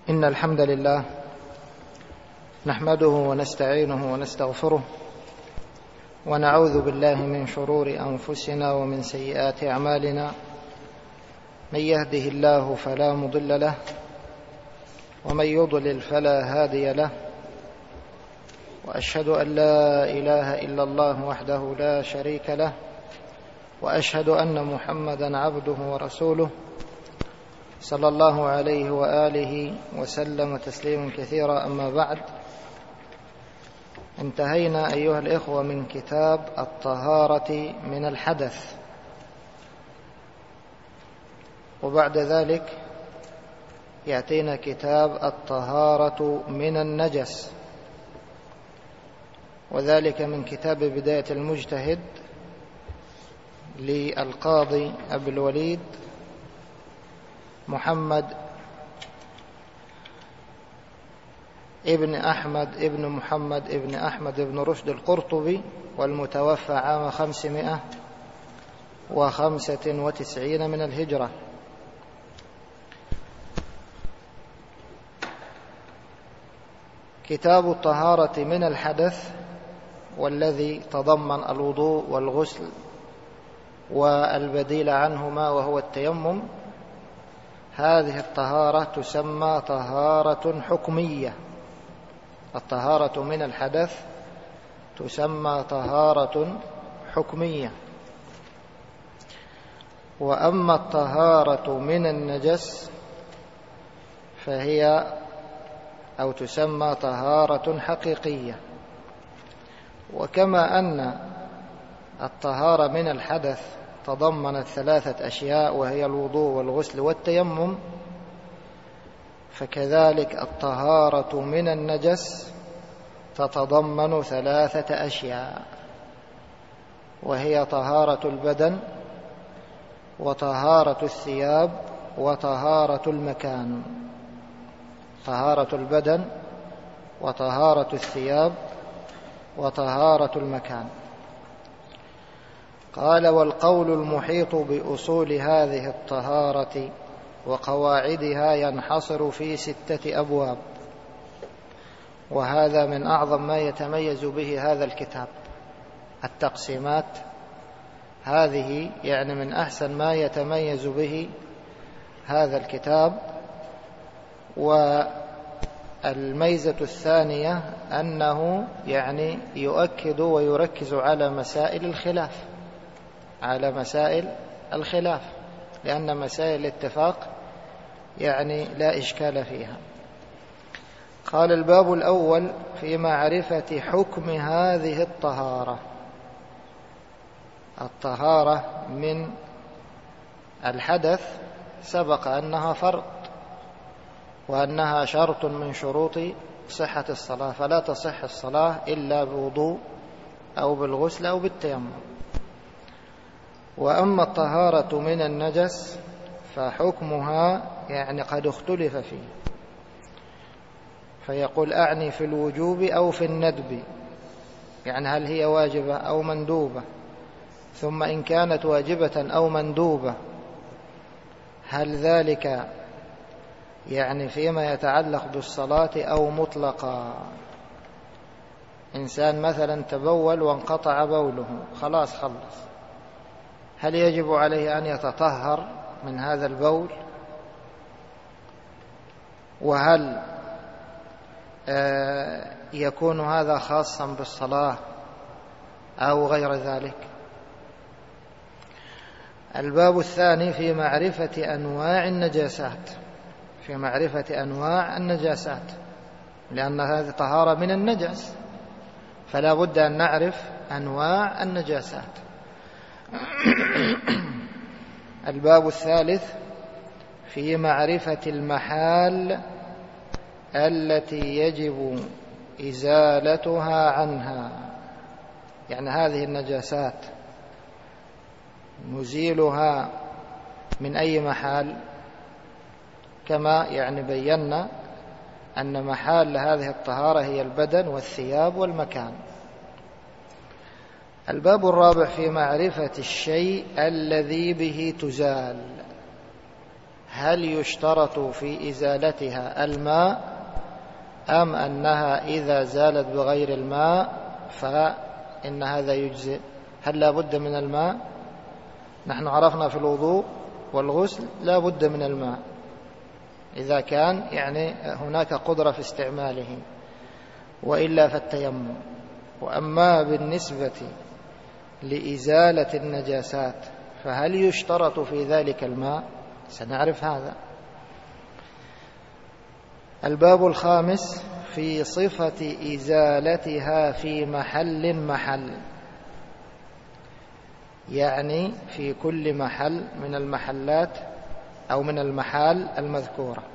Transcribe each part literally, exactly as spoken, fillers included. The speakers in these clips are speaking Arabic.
إن الحمد لله نحمده ونستعينه ونستغفره ونعوذ بالله من شرور أنفسنا ومن سيئات أعمالنا. من يهده الله فلا مضل له ومن يضلل فلا هادي له، وأشهد أن لا إله إلا الله وحده لا شريك له، وأشهد أن محمدًا عبده ورسوله صلى الله عليه وآله وسلم تسليما كثيرا. أما بعد، انتهينا أيها الإخوة من كتاب الطهارة من الحدث، وبعد ذلك يأتينا كتاب الطهارة من النجس، وذلك من كتاب بداية المجتهد للقاضي أبي الوليد محمد ابن أحمد ابن محمد ابن أحمد ابن رشد القرطبي، والمتوفى عام خمسمائة وخمسة وتسعين من الهجرة. كتاب الطهارة من الحدث، والذي تضمن الوضوء والغسل والبديل عنهما وهو التيمم. هذه الطهارة تسمى طهارة حكمية. الطهارة من الحدث تسمى طهارة حكمية. وأما الطهارة من النجس فهي أو تسمى طهارة حقيقية. وكما أن الطهارة من الحدث تضمنت ثلاثة أشياء وهي الوضوء والغسل والتيمم، فكذلك الطهارة من النجس تتضمن ثلاثة أشياء، وهي طهارة البدن وطهارة الثياب وطهارة المكان. طهارة البدن وطهارة الثياب وطهارة المكان. قال: والقول المحيط بأصول هذه الطهارة وقواعدها ينحصر في ستة أبواب، وهذا من أعظم ما يتميز به هذا الكتاب. التقسيمات هذه يعني من أحسن ما يتميز به هذا الكتاب. والميزة الثانية أنه يعني يؤكد ويركز على مسائل الخلاف على مسائل الخلاف لأن مسائل الاتفاق يعني لا إشكال فيها. قال: الباب الأول في معرفة حكم هذه الطهارة. الطهارة من الحدث سبق أنها فرض، وأنها شرط من شروط صحة الصلاة، فلا تصح الصلاة إلا بوضوء أو بالغسل أو بالتيمم. وأما الطهارة من النجس فحكمها يعني قد اختلف فيه، فيقول: أعني في الوجوب أو في الندب، يعني هل هي واجبة أو مندوبة؟ ثم إن كانت واجبة أو مندوبة هل ذلك يعني فيما يتعلق بالصلاة أو مطلقا؟ إنسان مثلا تبول وانقطع بوله، خلاص خلص، هل يجب عليه أن يتطهر من هذا البول؟ وهل يكون هذا خاصا بالصلاة أو غير ذلك؟ الباب الثاني في معرفة أنواع النجاسات في معرفة أنواع النجاسات لأن هذه طهارة من النجس، فلا بد أن نعرف أنواع النجاسات. الباب الثالث في معرفة المحال التي يجب إزالتها عنها، يعني هذه النجاسات نزيلها من أي محال، كما يعني بينا أن محال هذه الطهارة هي البدن والثياب والمكان. الباب الرابع في معرفة الشيء الذي به تزال. هل يشترط في إزالتها الماء أم أنها إذا زالت بغير الماء فإن هذا يجزئ؟ هل لا بد من الماء؟ نحن عرفنا في الوضوء والغسل لا بد من الماء إذا كان يعني هناك قدرة في استعماله، وإلا فالتيمم. وأما بالنسبة لإزالة النجاسات فهل يشترط في ذلك الماء؟ سنعرف هذا. الباب الخامس في صفة إزالتها في محل محل، يعني في كل محل من المحلات أو من المحال المذكورة.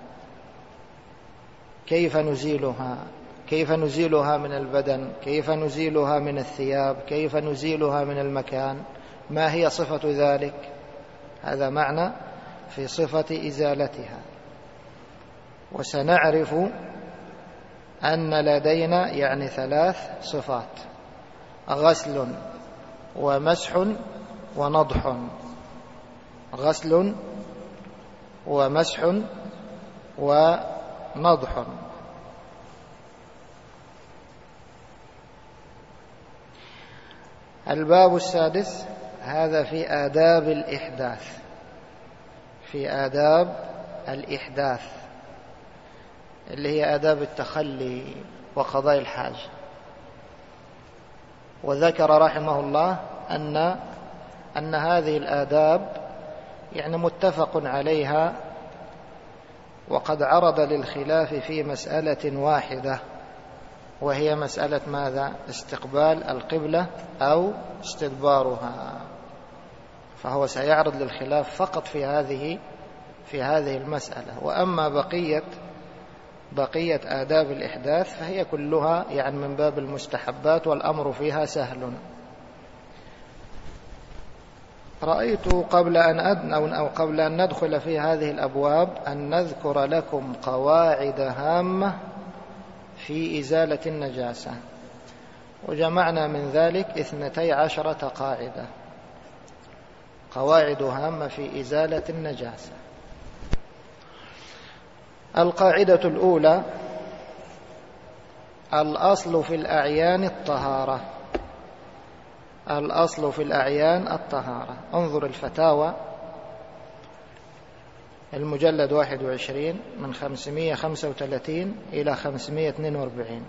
كيف نزيلها؟ كيف نزيلها من البدن؟ كيف نزيلها من الثياب؟ كيف نزيلها من المكان؟ ما هي صفة ذلك؟ هذا معنى في صفة إزالتها. وسنعرف أن لدينا يعني ثلاث صفات: غسل ومسح ونضح. غسل ومسح ونضح. الباب السادس هذا في آداب الإحداث، في آداب الإحداث اللي هي آداب التخلي وقضاء الحاجة. وذكر رحمه الله أن أن هذه الآداب يعني متفق عليها، وقد عرض للخلاف في مسألة واحدة، وهي مسألة ماذا؟ استقبال القبلة أو استدبارها. فهو سيعرض للخلاف فقط في هذه في هذه المسألة. وأما بقية بقية آداب الإحداث فهي كلها يعني من باب المستحبات، والأمر فيها سهل. رأيت قبل أن أدن أو قبل أن ندخل في هذه الأبواب أن نذكر لكم قواعد هامة في إزالة النجاسة، وجمعنا من ذلك اثنتي عشرة قاعدة، قواعد هامة في إزالة النجاسة. القاعدة الأولى: الأصل في الأعيان الطهارة. الأصل في الأعيان الطهارة. انظر الفتاوى المجلد واحد وعشرين من خمسمائة وخمسة وثلاثين إلى خمسمائة واثنين وأربعين.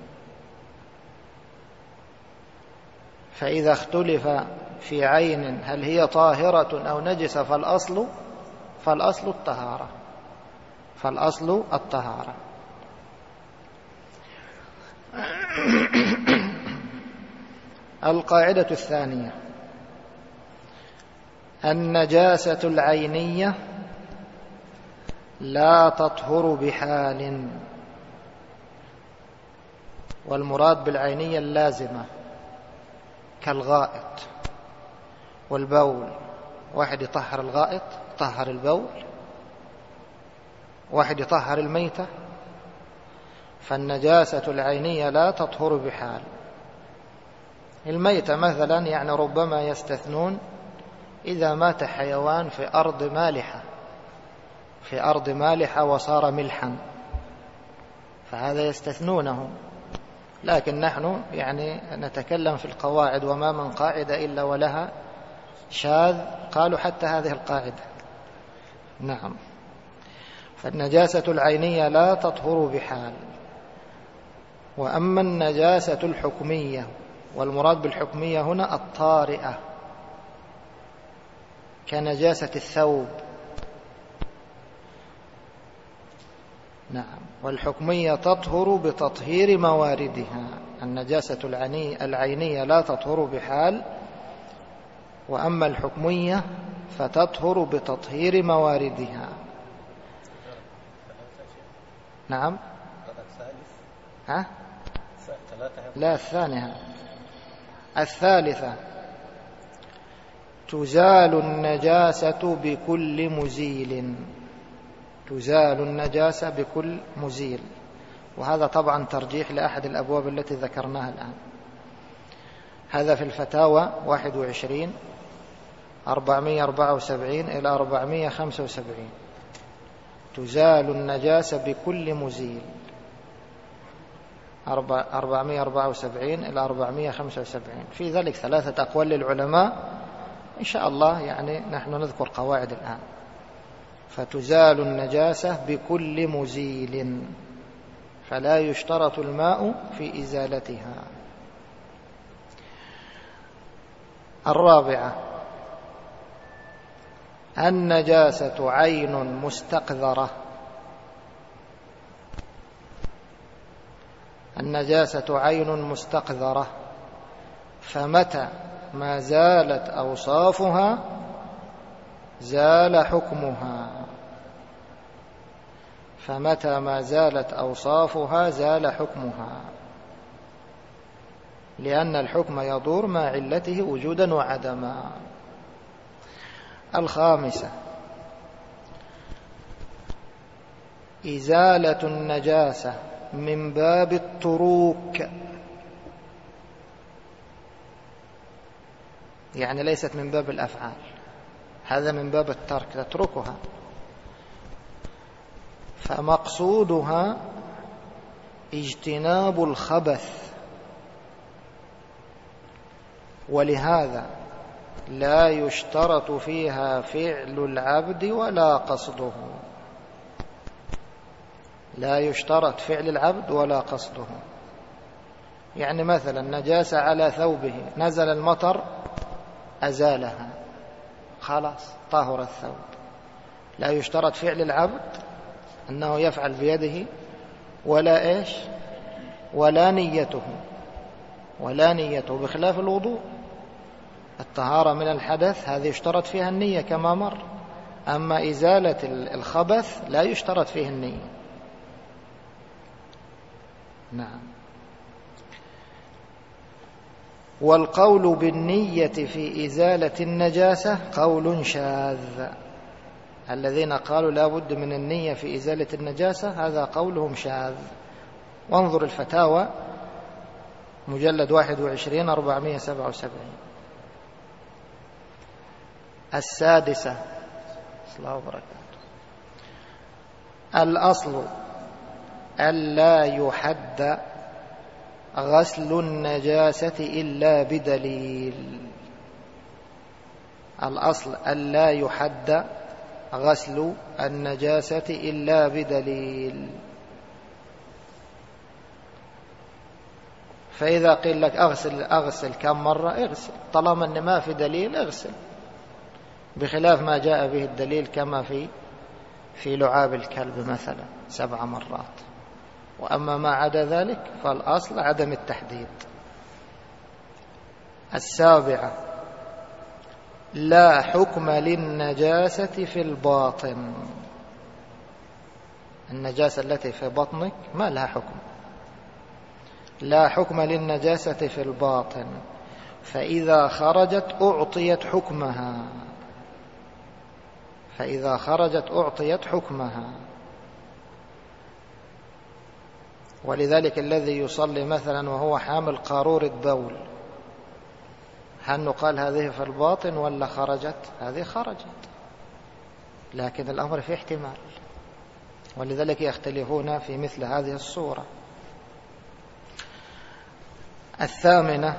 فإذا اختلف في عين هل هي طاهرة أو نجسة فالأصل فالأصل الطهارة فالأصل الطهارة. القاعدة الثانية: النجاسة العينية لا تطهر بحال. والمراد بالعينية اللازمة كالغائط والبول. واحد يطهر الغائط، يطهر البول، واحد يطهر الميتة. فالنجاسة العينية لا تطهر بحال. الميتة مثلا يعني ربما يستثنون إذا مات حيوان في أرض مالحة في أرض مالحة وصار ملحا، فهذا يستثنونه. لكن نحن يعني نتكلم في القواعد، وما من قاعدة إلا ولها شاذ. قالوا حتى هذه القاعدة. نعم. فالنجاسة العينية لا تطهر بحال. وأما النجاسة الحكمية، والمراد بالحكمية هنا الطارئة، كنجاسة الثوب. نعم. والحكمية تطهر بتطهير مواردها. النجاسة العينية لا تطهر بحال، وأما الحكمية فتطهر بتطهير مواردها. نعم. ها؟ لا، الثانية. الثالثة: تزال النجاسة بكل مزيل. تزال النجاسة بكل مزيل. وهذا طبعا ترجيح لأحد الأبواب التي ذكرناها الآن. هذا في الفتاوى واحد وعشرين أربعمائة وأربعة وسبعين إلى أربعمائة وخمسة وسبعين. فتزال النجاسة بكل مزيل. أربعمائة وأربعة وسبعين إلى أربعمائة وخمسة وسبعين. في ذلك ثلاثة أقوال للعلماء، إن شاء الله يعني نحن نذكر قواعد الآن. فتزال النجاسة بكل مزيل، فلا يشترط الماء في إزالتها. الرابعة: النجاسة عين مستقذرة. النجاسة عين مستقذرة، فمتى ما زالت أوصافها زال حكمها. فمتى ما زالت أوصافها زال حكمها، لأن الحكم يدور مع علته وجودا وعدما. الخامسة: إزالة النجاسة من باب التروك، يعني ليست من باب الأفعال، هذا من باب الترك، تتركها. فمقصودها اجتناب الخبث، ولهذا لا يشترط فيها فعل العبد ولا قصده. لا يشترط فعل العبد ولا قصده. يعني مثلا نجاسة على ثوبه، نزل المطر أزالها، خلاص طهر الثوب. لا يشترط فعل العبد أنه يفعل بيده، ولا إيش ولا نيته ولا نيته بخلاف الوضوء. الطهارة من الحدث هذه يشترط فيها النية كما مر، أما إزالة الخبث لا يشترط فيه النية. نعم. والقول بالنية في إزالة النجاسة قول شاذ. الذين قالوا لا بد من النية في إزالة النجاسة هذا قولهم شاذ. وانظر الفتاوى مجلد واحد وعشرين أربعمائة وسبعة وسبعين. السادسة: الله وبركاته. الأصل ألا يحد غسل النجاسة إلا بدليل. الأصل ألا يحد غسل النجاسة إلا بدليل. فإذا قيل لك أغسل أغسل كم مرة، اغسل، طالما أن ما في دليل اغسل، بخلاف ما جاء به الدليل كما في في لعاب الكلب مثلا سبع مرات. وأما ما عدا ذلك فالأصل عدم التحديد. السابعة: لا حكم للنجاسة في الباطن. النجاسة التي في بطنك ما لها حكم. لا حكم للنجاسة في الباطن، فإذا خرجت أعطيت حكمها. فإذا خرجت أعطيت حكمها. ولذلك الذي يصلي مثلا وهو حامل قارورة بول، هل نقال هذه في الباطن ولا خرجت؟ هذه خرجت، لكن الأمر فيه احتمال، ولذلك يختلفون في مثل هذه الصورة. الثامنة: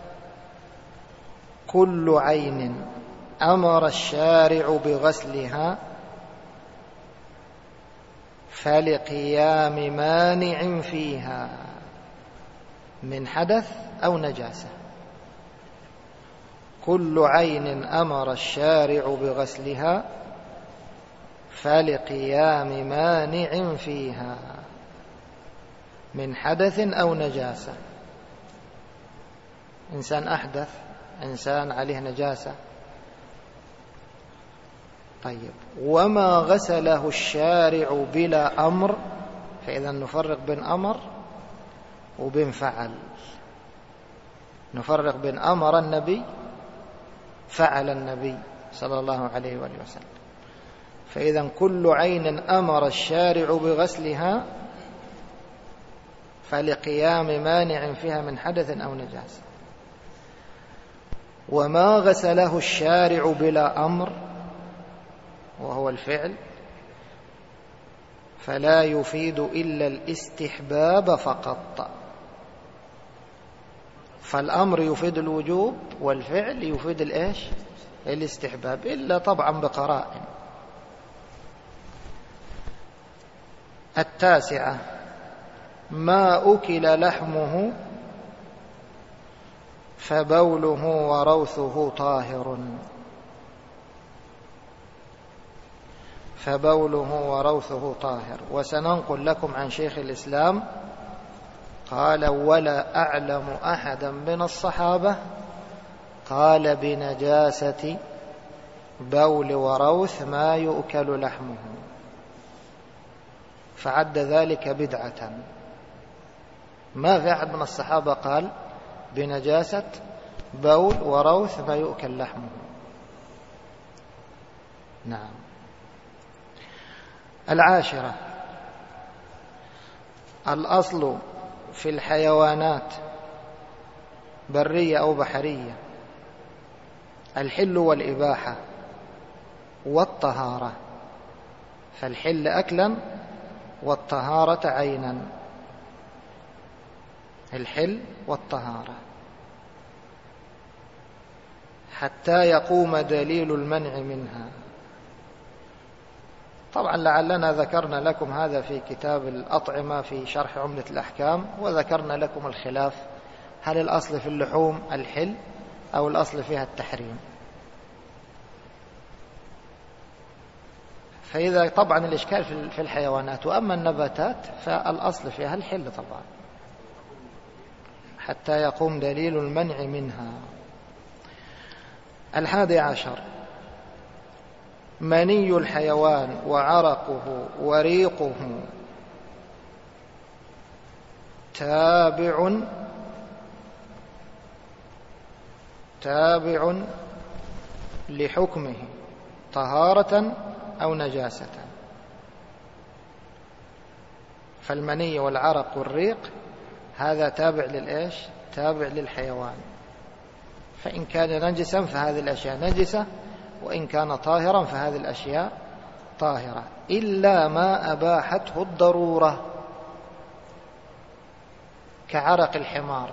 كل عين أمر الشارع بغسلها فلقيام مانع فيها من حدث أو نجاسة. كل عين أمر الشارع بغسلها فلقيام مانع فيها من حدث أو نجاسة. إنسان أحدث، إنسان عليه نجاسة، طيب، وما غسله الشارع بلا أمر، فإذا نفرق بين أمر وبين فعل. نفرق بين أمر النبي، فعل النبي صلى الله عليه وآله وسلم. فإذا كل عين أمر الشارع بغسلها فلقيام مانع فيها من حدث أو نجاسة. وما غسله الشارع بلا أمر وهو الفعل، فلا يفيد إلا الاستحباب فقط. فالأمر يفيد الوجوب والفعل يفيد الإيش؟ الاستحباب، إلا طبعا بقرائن. التاسعة: ما أكل لحمه فبوله وروثه طاهر. فبوله وروثه طاهر. وسننقل لكم عن شيخ الإسلام قال: ولا أعلم أحدا من الصحابة قال بنجاسة بول وروث ما يؤكل لحمه، فعد ذلك بدعة. ما في أحد من الصحابة قال بنجاسة بول وروث ما يؤكل لحمه. نعم. العاشرة: الأصل في الحيوانات برية أو بحرية الحل والإباحة والطهارة، فالحل أكلا والطهارة عينا. الحل والطهارة حتى يقوم دليل المنع منها. طبعا لعلنا ذكرنا لكم هذا في كتاب الأطعمة في شرح عمدة الأحكام، وذكرنا لكم الخلاف: هل الأصل في اللحوم الحل أو الأصل فيها التحريم؟ فإذا طبعا الإشكال في الحيوانات، وأما النباتات فالأصل فيها الحل طبعا حتى يقوم دليل المنع منها. الحادي عشر: مني الحيوان وعرقه وريقه تابع تابع لحكمه طهارة أو نجاسة. فالمني والعرق والريق هذا تابع للإيش؟ تابع للحيوان، فإن كان نجسا فهذه الأشياء نجسة، وإن كان طاهرا فهذه الأشياء طاهرة، إلا ما أباحته الضرورة، كعرق الحمار.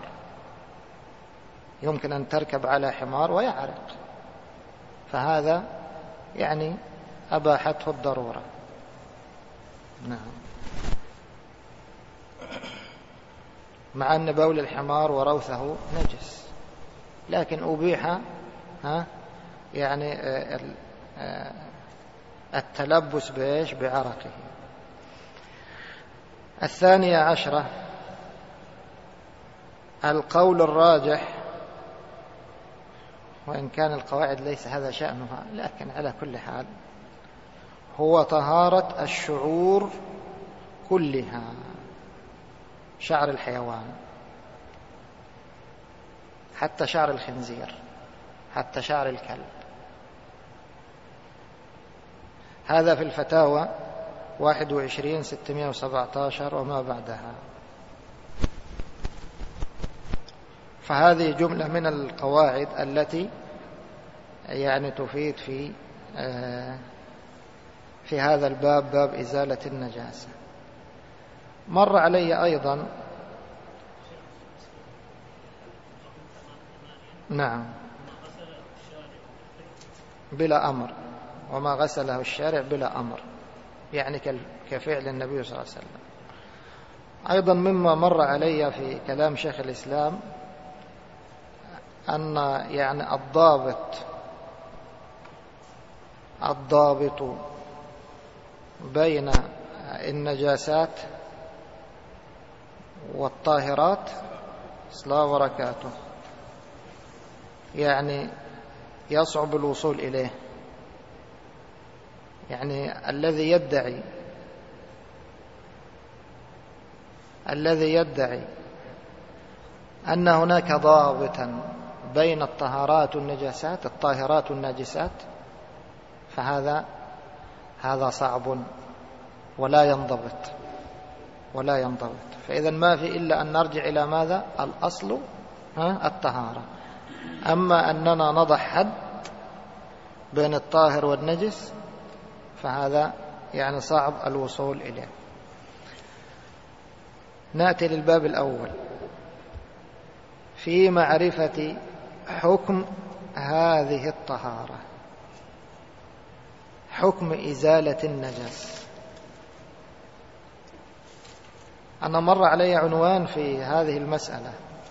يمكن أن تركب على حمار ويعرق، فهذا يعني أباحته الضرورة. نعم. مع أن بول الحمار وروثه نجس، لكن أبيح ها يعني التلبس بإيش؟ بعرقه. الثانية عشرة: القول الراجح، وإن كان القواعد ليس هذا شأنها، لكن على كل حال هو طهارة الشعور كلها، شعر الحيوان حتى شعر الخنزير حتى شعر الكلب. هذا في الفتاوى واحد وعشرين ستمائة وسبعة عشر وما بعدها. فهذه جملة من القواعد التي يعني تفيد في في هذا الباب، باب إزالة النجاسة. مر علي أيضا نعم بلا أمر، وما غسله الشارع بلا أمر، يعني كفعل النبي صلى الله عليه وسلم. أيضا مما مر علي في كلام شيخ الإسلام أن يعني الضابط الضابط بين النجاسات والطاهرات صلى وبركاته يعني يصعب الوصول إليه. يعني الذي يدعي الذي يدعي أن هناك ضابطا بين الطهارات والنجاسات، الطاهرات والناجسات، فهذا هذا صعب ولا ينضبط ولا ينضبط. فإذا ما في إلا أن نرجع إلى ماذا؟ الأصل ها الطهارة. أما أننا نضع حد بين الطاهر والنجس فهذا يعني صعب الوصول إليه. نأتي للباب الأول في معرفة حكم هذه الطهارة، حكم إزالة النجاسة. أنا مر علي عنوان في هذه المسألة،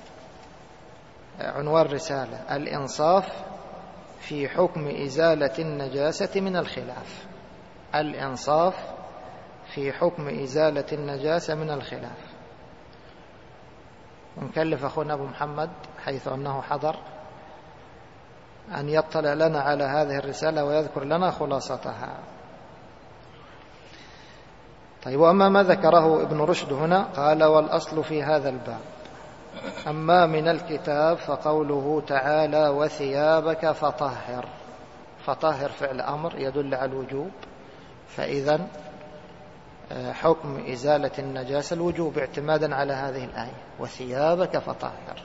عنوان رسالة: الإنصاف في حكم إزالة النجاسة من الخلاف. الإنصاف في حكم إزالة النجاسة من الخلاف. ونكلف أخونا أبو محمد حيث أنه حضر أن يطلع لنا على هذه الرسالة ويذكر لنا خلاصتها. طيب، وأما ما ذكره ابن رشد هنا قال: والأصل في هذا الباب أما من الكتاب فقوله تعالى: وثيابك فطهر. فطهر فعل أمر يدل على الوجوب، فإذن حكم إزالة النجاسة الوجوب اعتمادا على هذه الآية: وثيابك فطهر.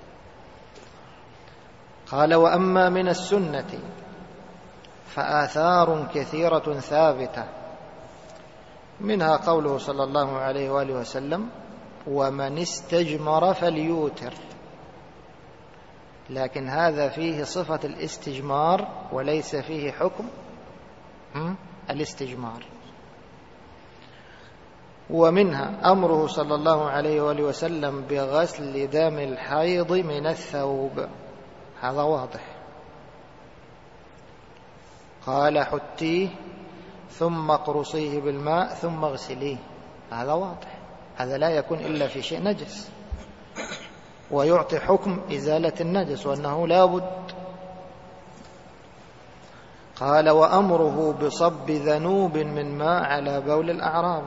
قال: وأما من السنة فآثار كثيرة ثابتة، منها قوله صلى الله عليه وآله وسلم: ومن استجمر فليوتر. لكن هذا فيه صفة الاستجمار وليس فيه حكم الاستجمار. ومنها أمره صلى الله عليه وآله وسلم بغسل دم الحيض من الثوب، هذا واضح. قال: حتيه ثم اقرصيه بالماء ثم اغسليه، هذا واضح، هذا لا يكون إلا في شيء نجس، ويعطي حكم إزالة النجس وأنه لا بد. قال: وأمره بصب ذنوب من ماء على بول الأعراب.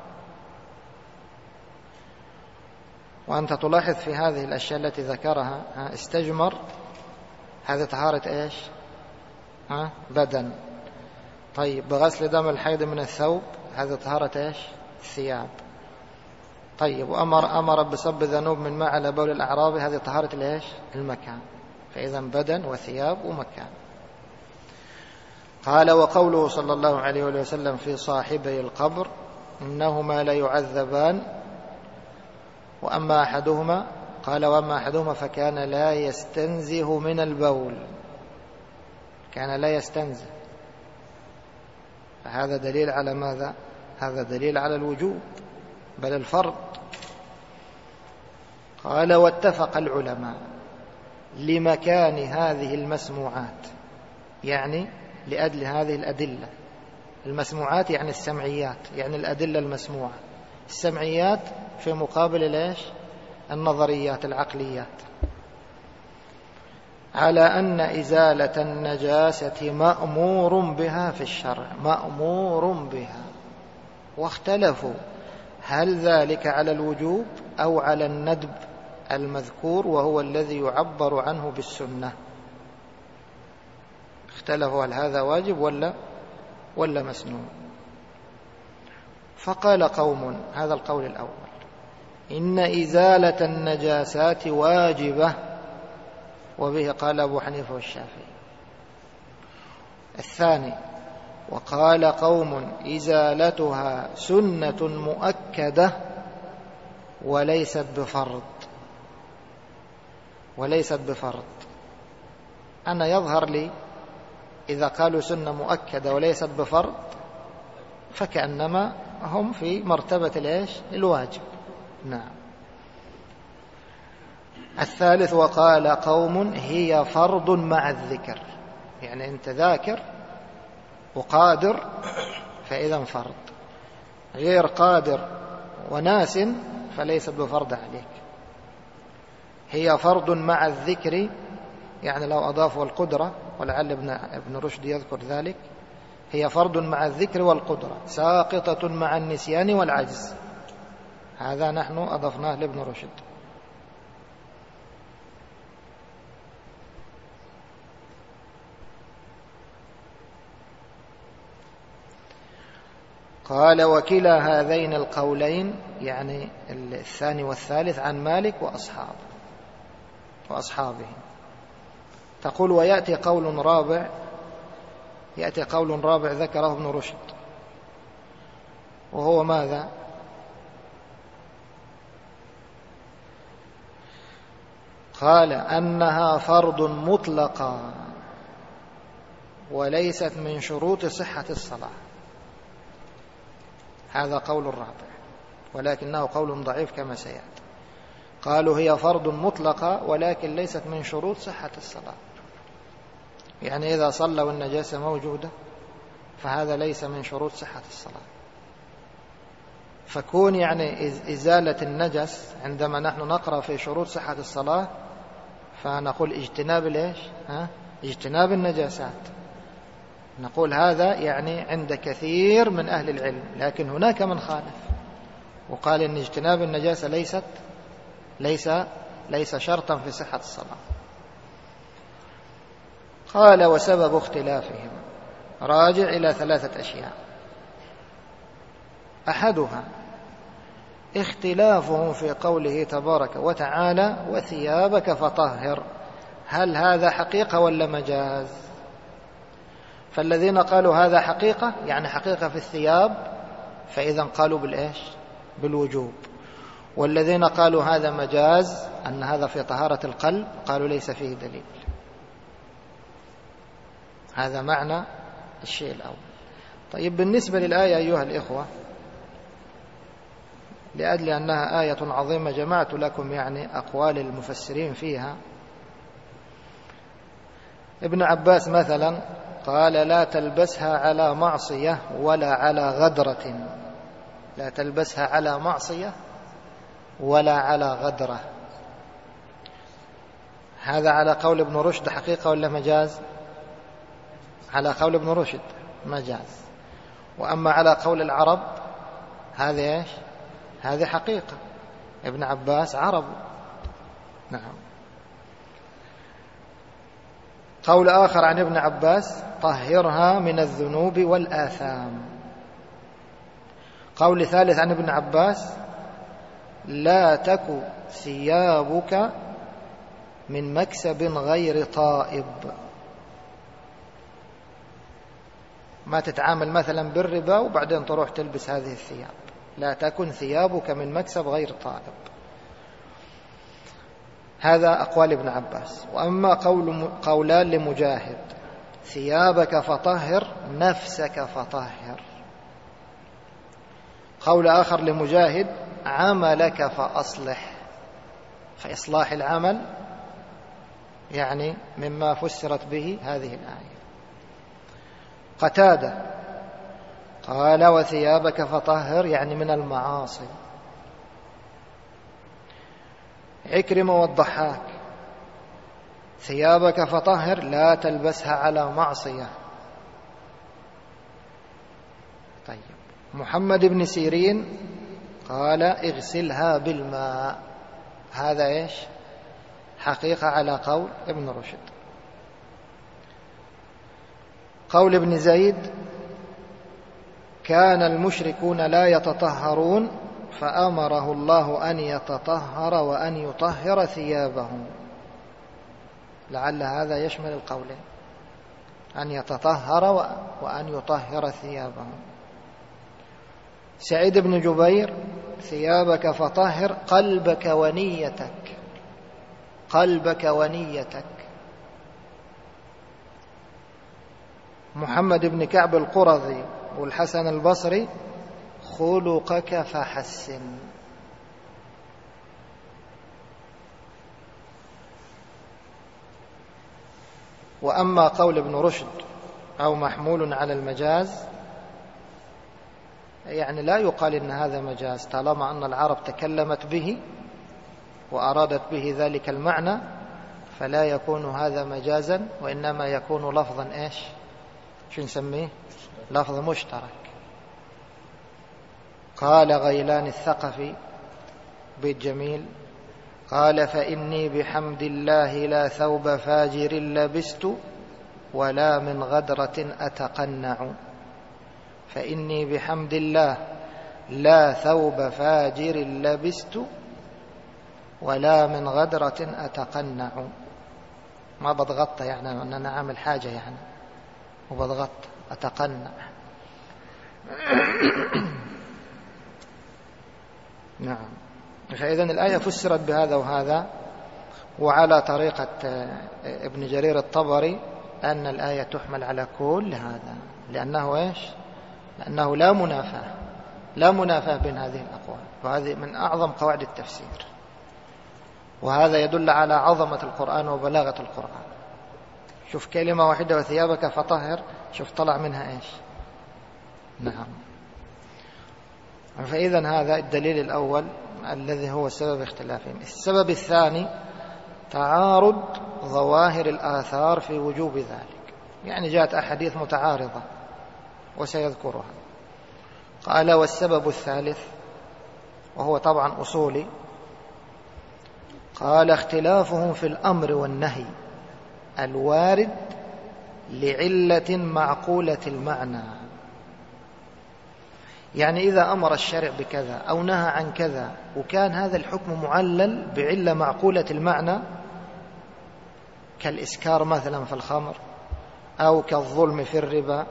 وأنت تلاحظ في هذه الأشياء التي ذكرها: استجمر، هذا طهارة إيش؟ ها؟ بدن. طيب، بغسل دم الحيض من الثوب، هذا طهارة إيش؟ الثياب. طيب، وأمر أمر بصب ذنوب من ماء على بول الأعراب، هذه طهارة الإيش؟ المكان. فإذا بدن وثياب ومكان. قال: وقوله صلى الله عليه وسلم في صاحبي القبر: إنهما لا يعذبان، وأما أحدهما قال: وأما أحدهما فكان لا يستنزه من البول، كان لا يستنزه، فهذا دليل على ماذا؟ هذا دليل على الوجوب بل الفرض. قال: واتفق العلماء لمكان هذه المسموعات، يعني لأجل هذه الأدلة. المسموعات يعني السمعيات، يعني الأدلة المسموعة. السمعيات في مقابل ليش؟ النظريات العقليات. على أن إزالة النجاسة مأمور بها في الشرع، مأمور بها. واختلفوا هل ذلك على الوجوب أو على الندب المذكور وهو الذي يعبر عنه بالسنة. اختلفوا هل هذا واجب ولا ولا مسنون. فقال قوم، هذا القول الأول: إن إزالة النجاسات واجبة، وبه قال أبو حنيفة والشافعي. الثاني: وقال قوم: إزالتها سنة مؤكدة وليست بفرض، وليست بفرض. أنا يظهر لي إذا قالوا سنة مؤكدة وليست بفرض فكأنما هم في مرتبة الإيش؟ الواجب. نعم. الثالث: وقال قوم: هي فرض مع الذكر، يعني أنت ذاكر وقادر فإذا فرض، غير قادر وناس فليست بفرض عليك. هي فرض مع الذكر، يعني لو أضافوا القدرة، ولعل ابن ابن رشد يذكر ذلك: هي فرض مع الذكر والقدرة، ساقطة مع النسيان والعجز. هذا نحن أضفناه لابن رشد. قال: وكلا هذين القولين، يعني الثاني والثالث، عن مالك وأصحابه وأصحابه. تقول: ويأتي قول رابع، يأتي قول رابع ذكره ابن رشد، وهو ماذا؟ قال أنها فرض مطلقة وليست من شروط صحة الصلاة. هذا قول الرابع ولكنه قول ضعيف كما سيأتي. قالوا هي فرض مطلقة ولكن ليست من شروط صحة الصلاة، يعني إذا صلى والنجاسة موجودة فهذا ليس من شروط صحة الصلاة. فكون يعني إزالة النجس عندما نحن نقرأ في شروط صحة الصلاة فنقول اجتناب ليش؟ ها؟ اجتناب النجاسات، نقول هذا يعني عند كثير من أهل العلم، لكن هناك من خالف وقال إن اجتناب النجاسة ليست ليس ليس شرطا في صحة الصلاة. قال وسبب اختلافهم راجع إلى ثلاثة أشياء. أحدها اختلافهم في قوله تبارك وتعالى وثيابك فطهر، هل هذا حقيقة ولا مجاز؟ فالذين قالوا هذا حقيقة يعني حقيقة في الثياب فإذا قالوا بالإيش؟ بالوجوب. والذين قالوا هذا مجاز أن هذا في طهارة القلب قالوا ليس فيه دليل. هذا معنى الشيء الأول. طيب بالنسبة للآية أيها الإخوة، لأجل أنها آية عظيمة جمعت لكم يعني أقوال المفسرين فيها. ابن عباس مثلا قال لا تلبسها على معصية ولا على غدرة، لا تلبسها على معصية ولا على غدرة. هذا على قول ابن رشد حقيقة ولا مجاز؟ على قول ابن رشد مجاز. وأما على قول العرب هذا إيش؟ هذه حقيقة، ابن عباس عرب. نعم. قول آخر عن ابن عباس طهرها من الذنوب والآثام. قول ثالث عن ابن عباس لا تك ثيابك من مكسب غير طائب، ما تتعامل مثلا بالربا وبعدين تروح تلبس هذه الثياب، لا تكن ثيابك من مكسب غير طائب. هذا أقوال ابن عباس. وأما قول قولان لمجاهد ثيابك فطهر نفسك فطهر، قول آخر لمجاهد عملك فأصلح، فإصلاح العمل يعني مما فسرت به هذه الآية. قتادة قال وثيابك فطهر يعني من المعاصي. عكرمة والضحاك ثيابك فطهر لا تلبسها على معصية. طيب محمد بن سيرين قال اغسلها بالماء، هذا إيش؟ حقيقة على قول ابن رشد. قول ابن زيد كان المشركون لا يتطهرون فأمره الله أن يتطهر وأن يطهر ثيابهم، لعل هذا يشمل القولين، أن يتطهر وأن يطهر ثيابهم. سعيد بن جبير ثيابك فطهر قلبك ونيتك، قلبك ونيتك. محمد بن كعب القرظي والحسن البصري خلقك فحسن. وأما قول ابن رشد أو محمول على المجاز يعني لا يقال إن هذا مجاز طالما أن العرب تكلمت به وأرادت به ذلك المعنى، فلا يكون هذا مجازا وإنما يكون لفظا إيش؟ شو نسميه؟ لفظ مشترك. قال غيلان الثقفي بيت جميل قال فإني بحمد الله لا ثوب فاجر لبست ولا من غدرة أتقنع. فإني بحمد الله لا ثوب فاجر لبست ولا من غدرة أتقنع. ما بضغط يعني أن أنا أعمل حاجة يعني وبضغط أتقنع. نعم. فإذن الآية فسرت بهذا وهذا، وعلى طريقة ابن جرير الطبري أن الآية تحمل على كل هذا، لأنه إيش؟ لأنه لا منافاة لا منافاة بين هذه الأقوال، وهذه من أعظم قواعد التفسير، وهذا يدل على عظمة القرآن وبلاغة القرآن. شوف كلمة واحدة وثيابك فطهر، شوف طلع منها إيش. نعم. فإذن هذا الدليل الأول الذي هو سبب اختلافهم. السبب الثاني تعارض ظواهر الآثار في وجوب ذلك، يعني جاءت أحاديث متعارضة وسيذكرها. قال: والسبب الثالث، وهو طبعا أصولي، قال: اختلافهم في الأمر والنهي الوارد لعلة معقولة المعنى. يعني إذا أمر الشرع بكذا أو نهى عن كذا وكان هذا الحكم معلل بعلة معقولة المعنى، كالإسكار مثلا في الخمر، أو كالظلم في الربا،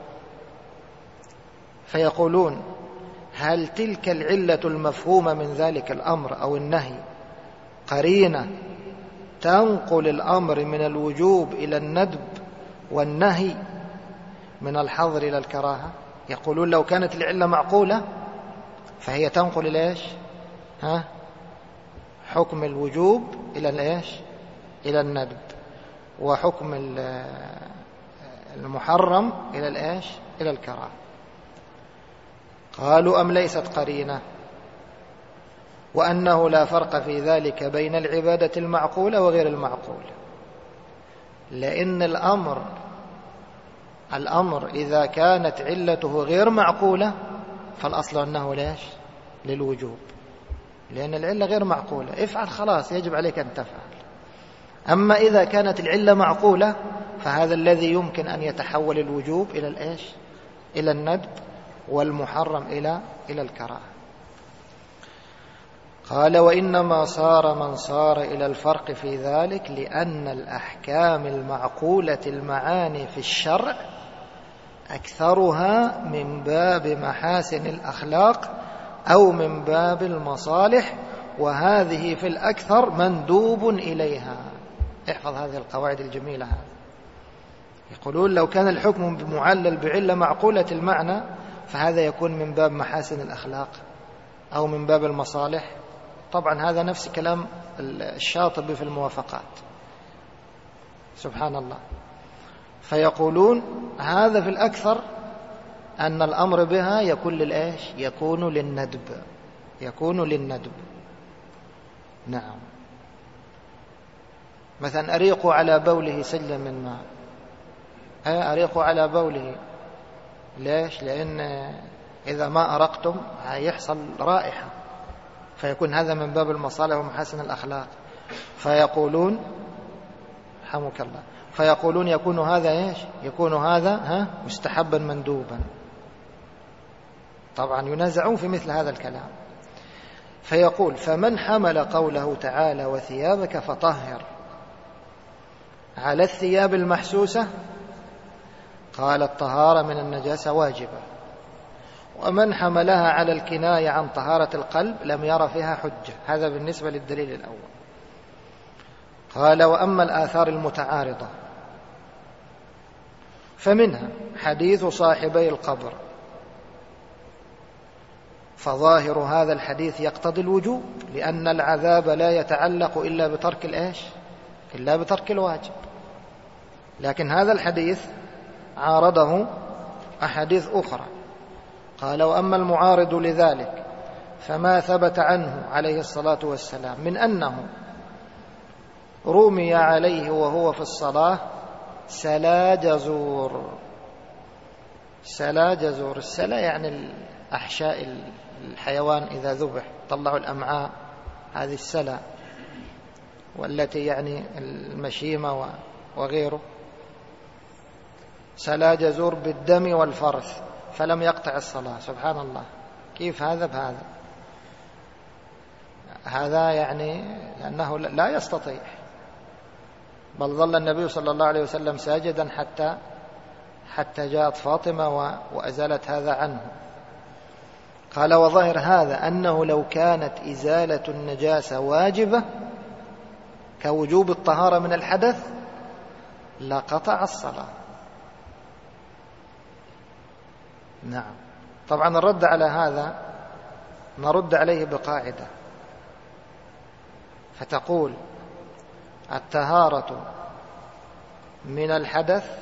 فيقولون: هل تلك العلة المفهومة من ذلك الأمر أو النهي قرينة تنقل الأمر من الوجوب إلى الندب والنهي من الحظر إلى الكراهة؟ يقولون لو كانت العلة معقولة فهي تنقل إلى إيش؟ ها؟ حكم الوجوب إلى الإيش؟ إلى الندب، وحكم المحرم إلى الإيش؟ إلى الكراهة. قالوا: أم ليست قرينة، وأنه لا فرق في ذلك بين العبادة المعقولة وغير المعقولة، لأن الأمر الأمر إذا كانت علته غير معقولة فالأصل أنه ليش؟ للوجوب، لأن العلة غير معقولة، افعل خلاص يجب عليك أن تفعل. أما إذا كانت العلة معقولة فهذا الذي يمكن أن يتحول الوجوب إلى الإيش؟ إلى الندب، والمحرم إلى إلى الكراهة. قال: وإنما صار من صار إلى الفرق في ذلك لأن الأحكام المعقولة المعاني في الشرع أكثرها من باب محاسن الأخلاق أو من باب المصالح، وهذه في الأكثر مندوب إليها. احفظ هذه القواعد الجميلة. يقولون لو كان الحكم معلل بعلة معقولة المعنى فهذا يكون من باب محاسن الأخلاق أو من باب المصالح. طبعا هذا نفس كلام الشاطبي في الموافقات، سبحان الله. فيقولون هذا في الأكثر أن الأمر بها يكون للإيش؟ يكون للندب، يكون للندب. نعم. مثلا أريقوا على بوله سجلا من ماء، أريقوا على بوله، ليش؟ لأن إذا ما أرقتم هيحصل رائحة، فيكون هذا من باب المصالح ومحاسن الأخلاق. فيقولون رحمك الله، فيقولون يكون هذا إيش؟ يكون هذا ها مستحبا مندوبا. طبعا ينازعون في مثل هذا الكلام. فيقول: فمن حمل قوله تعالى وثيابك فطهر على الثياب المحسوسة قال الطهارة من النجاسة واجبة، ومن حملها على الكناية عن طهارة القلب لم ير فيها حجة. هذا بالنسبة للدليل الأول. قال: وأما الآثار المتعارضة فمنها حديث صاحبي القبر، فظاهر هذا الحديث يقتضي الوجوب، لأن العذاب لا يتعلق إلا بترك الإيش؟ إلا بترك الواجب. لكن هذا الحديث عارضه أحاديث أخرى. قال: وأما المعارض لذلك فما ثبت عنه عليه الصلاة والسلام من أنه رمي عليه وهو في الصلاة سلا جزور. سلا جزور، السلا يعني أحشاء الحيوان إذا ذبح طلعوا الأمعاء، هذه السلا، والتي يعني المشيمة وغيره. سلا جزور بالدم والفرث فلم يقطع الصلاة. سبحان الله، كيف هذا بهذا؟ هذا يعني لأنه لا يستطيع، بل ظل النبي صلى الله عليه وسلم ساجدا حتى حتى جاءت فاطمة وأزالت هذا عنه. قال وظاهر هذا أنه لو كانت إزالة النجاسة واجبة كوجوب الطهارة من الحدث لقطع الصلاة. نعم. طبعا الرد على هذا نرد عليه بقاعدة فتقول الطهارة من الحدث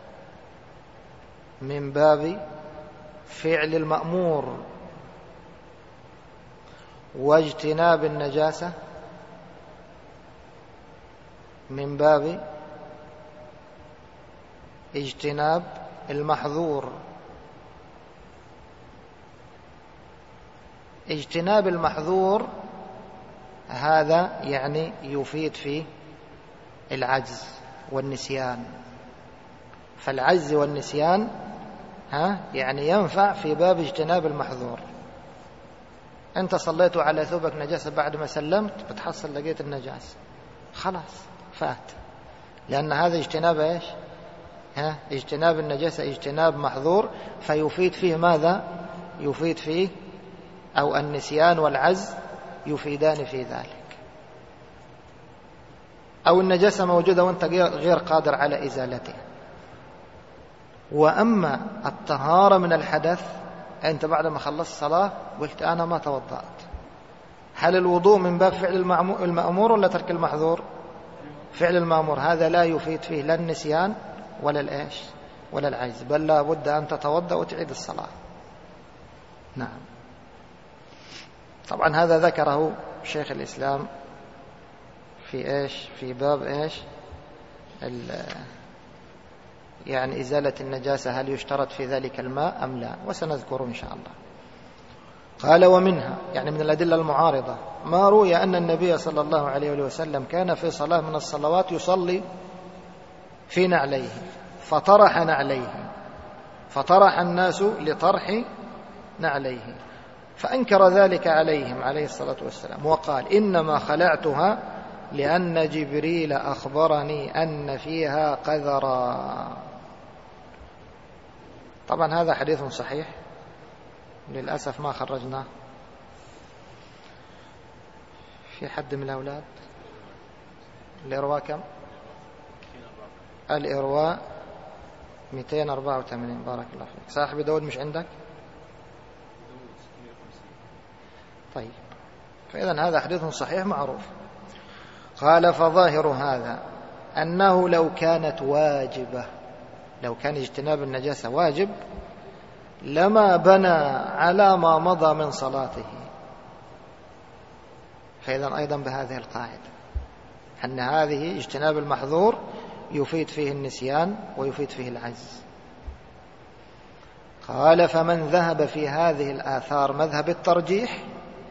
من باب فعل المأمور، واجتناب النجاسة من باب اجتناب المحظور. اجتناب المحظور هذا يعني يفيد فيه العجز والنسيان، فالعجز والنسيان ها يعني ينفع في باب اجتناب المحظور. أنت صليت على ثوبك نجاسة بعد ما سلمت بتحصل لقيت النجاسة، خلاص فات، لأن هذا اجتناب إيش؟ ها اجتناب النجاسة اجتناب محظور، فيفيد فيه ماذا؟ يفيد فيه أو النسيان والعجز يفيدان في ذلك. أو النجاسة موجودة وأنت غير قادر على إزالتها. وأما الطهارة من الحدث، أنت بعد ما خلصت الصلاة قلت أنا ما توضأت، هل الوضوء من باب فعل المأمور ولا ترك المحظور؟ فعل المأمور، هذا لا يفيد فيه لا النسيان ولا الإيش ولا العجز، بل لا بد أن تتوضأ وتعيد الصلاة. نعم. طبعا هذا ذكره شيخ الإسلام في إيش في باب إيش يعني إزالة النجاسة، هل يشترط في ذلك الماء أم لا، وسنذكره إن شاء الله. قال ومنها يعني من الأدلة المعارضة ما روي أن النبي صلى الله عليه وسلم كان في صلاة من الصلوات يصلي في نعليه فطرح نعليه فطرح الناس لطرح نعليه، فأنكر ذلك عليهم عليه الصلاة والسلام وقال إنما خلعتها لأن جبريل أخبرني أن فيها قذرا. طبعا هذا حديث صحيح للأسف ما خرجناه. في حد من الأولاد الإرواء كم؟ الإرواء مئتين وأربعة وثمانين. بارك الله فيك. صاحب داود مش عندك؟ طيب، فإذا هذا حديث صحيح معروف. قال فظاهر هذا أنه لو كانت واجبة، لو كان اجتناب النجاسة واجب لما بنى على ما مضى من صلاته. فإذا أيضا بهذه القاعدة أن هذه اجتناب المحظور يفيد فيه النسيان ويفيد فيه العجز. قال فمن ذهب في هذه الآثار مذهب الترجيح،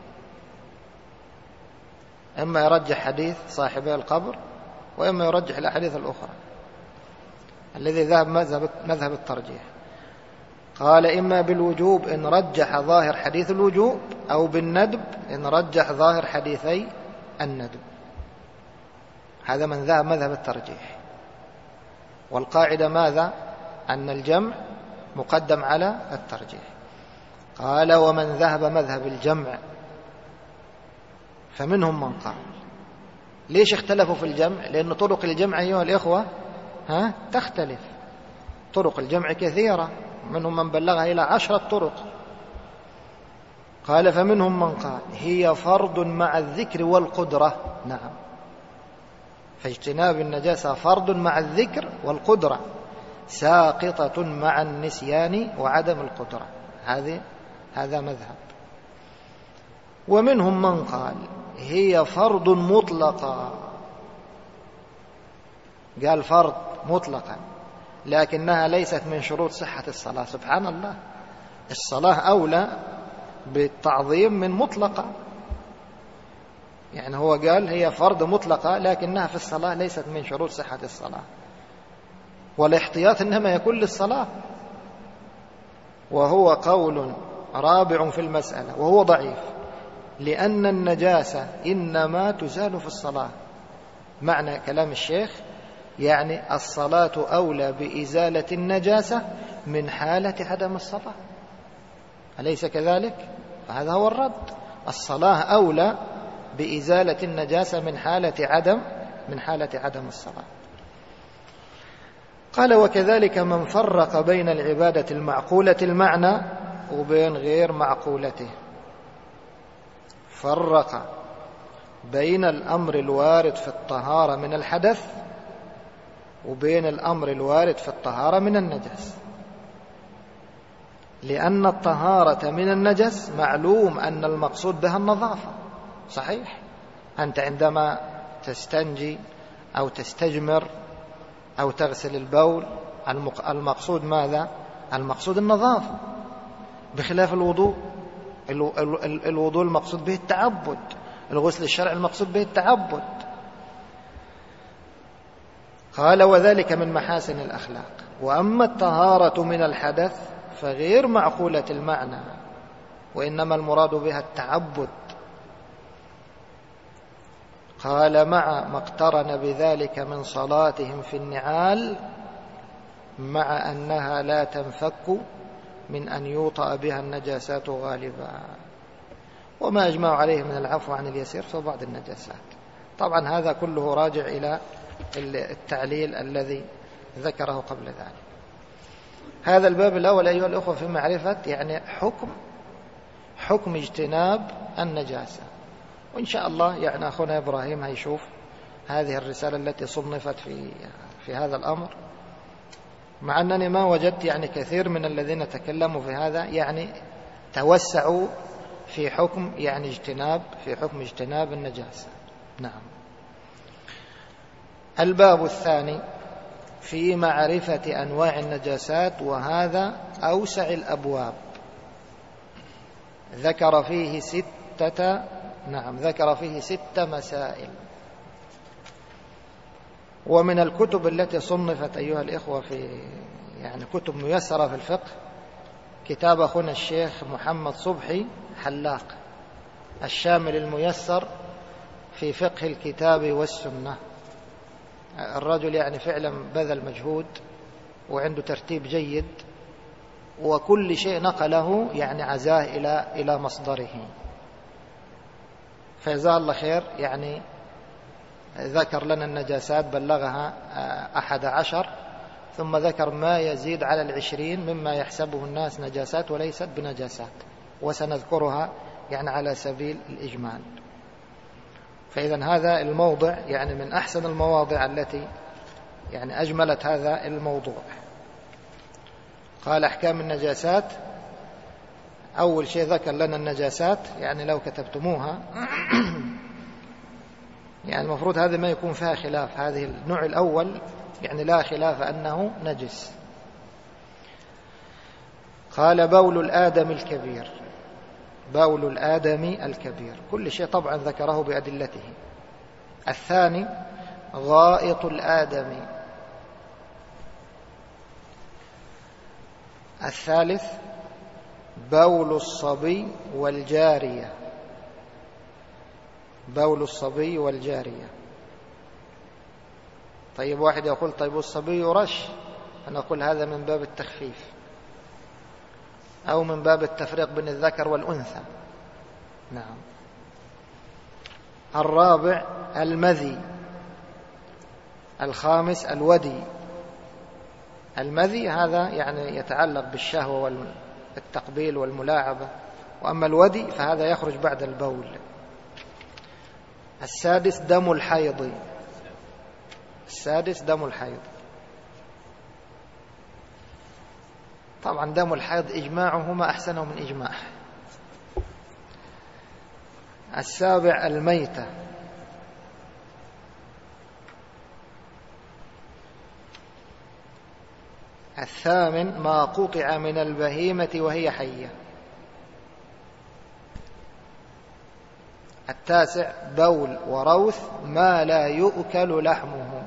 إما يرجح حديث صاحبي القبر وإما يرجح الأحاديث الأخرى. الذي ذهب مذهب, مذهب الترجيح قال إما بالوجوب إن رجح ظاهر حديث الوجوب، أو بالندب إن رجح ظاهر حديثي الندب. هذا من ذهب مذهب الترجيح. والقاعدة ماذا؟ أن الجمع مقدم على الترجيح. قال ومن ذهب مذهب الجمع فمنهم من قال. ليش اختلفوا في الجمع؟ لأن طرق الجمع أيها الإخوة ها تختلف. طرق الجمع كثيرة، منهم من بلغها إلى عشرة طرق. قال فمنهم من قال هي فرض مع الذكر والقدرة. نعم، فاجتناب النجاسة فرض مع الذكر والقدرة، ساقطة مع النسيان وعدم القدرة. هذه هذا مذهب. ومنهم من قال هي فرض مطلقة، قال فرض مطلقا لكنها ليست من شروط صحة الصلاة. سبحان الله، الصلاة أولى بالتعظيم من مطلقة. يعني هو قال هي فرض مطلقة لكنها في الصلاة ليست من شروط صحة الصلاة، والاحتياط إنما يكون للصلاة. وهو قول رابع في المسألة وهو ضعيف، لأن النجاسة إنما تزال في الصلاة. معنى كلام الشيخ يعني الصلاة أولى بإزالة النجاسة من حالة عدم الصلاة، أليس كذلك؟ هذا هو الرد. الصلاة أولى بإزالة النجاسة من حالة عدم من حالة عدم الصلاة. قال وكذلك من فرق بين العبادة المعقولة المعنى وبين غير معقولته، فرق بين الأمر الوارد في الطهارة من الحدث وبين الأمر الوارد في الطهارة من النجس، لأن الطهارة من النجس معلوم أن المقصود بها النظافة، صحيح؟ أنت عندما تستنجي أو تستجمر أو تغسل البول المقصود ماذا؟ المقصود النظافة، بخلاف الوضوء. الوضوء المقصود به التعبد، الغسل الشرعي المقصود به التعبد. قال وذلك من محاسن الأخلاق. وأما الطهارة من الحدث فغير معقولة المعنى، وإنما المراد بها التعبد. قال مع ما اقترن بذلك من صلاتهم في النعال، مع أنها لا تنفك من أن يوطأ بها النجاسات غالبا، وما أجمع عليه من العفو عن اليسير في بعض النجاسات. طبعا هذا كله راجع إلى التعليل الذي ذكره قبل ذلك. هذا الباب الأول أيها الأخوة في معرفة يعني حكم حكم اجتناب النجاسة. وإن شاء الله يعني أخونا إبراهيم هيشوف هذه الرسالة التي صنفت في في هذا الأمر، مع أنني ما وجدت يعني كثير من الذين تكلموا في هذا يعني توسعوا في حكم يعني اجتناب في حكم اجتناب النجاسة. نعم. الباب الثاني في معرفة أنواع النجاسات، وهذا أوسع الأبواب. ذكر فيه ستة نعم ذكر فيه ست مسائل. ومن الكتب التي صنفت أيها الإخوة في يعني كتب ميسرة في الفقه كتاب أخونا الشيخ محمد صبحي حلاق الشامل الميسر في فقه الكتاب والسنة. الرجل يعني فعلا بذل مجهود وعنده ترتيب جيد، وكل شيء نقله يعني عزاه إلى إلى مصدره، فجزاه الله خير. يعني ذكر لنا النجاسات بلغها أحد عشر، ثم ذكر ما يزيد على العشرين مما يحسبه الناس نجاسات وليست بنجاسات، وسنذكرها يعني على سبيل الإجمال. فإذا هذا الموضع يعني من أحسن المواضع التي يعني أجملت هذا الموضوع. قال أحكام النجاسات. أول شيء ذكر لنا النجاسات، يعني لو كتبتموها يعني المفروض هذا ما يكون فيها خلاف. هذه النوع الأول يعني لا خلاف أنه نجس. قال بول الآدم الكبير، بول الآدم الكبير، كل شيء طبعا ذكره بأدلته. الثاني غائط الآدم. الثالث بول الصبي والجارية، بول الصبي والجارية. طيب واحد يقول طيب الصبي يرش، أنا أقول هذا من باب التخفيف أو من باب التفريق بين الذكر والأنثى. نعم. الرابع المذي. الخامس الودي. المذي هذا يعني يتعلق بالشهوة والتقبيل والملاعبة، وأما الودي فهذا يخرج بعد البول. السادس دم الحيض. السادس دم الحيض. طبعا دم الحيض إجماعه ما أحسنه من إجماع. السابع الميتة. الثامن ما قطع من البهيمة وهي حية. التاسع بول وروث ما لا يؤكل لحمه.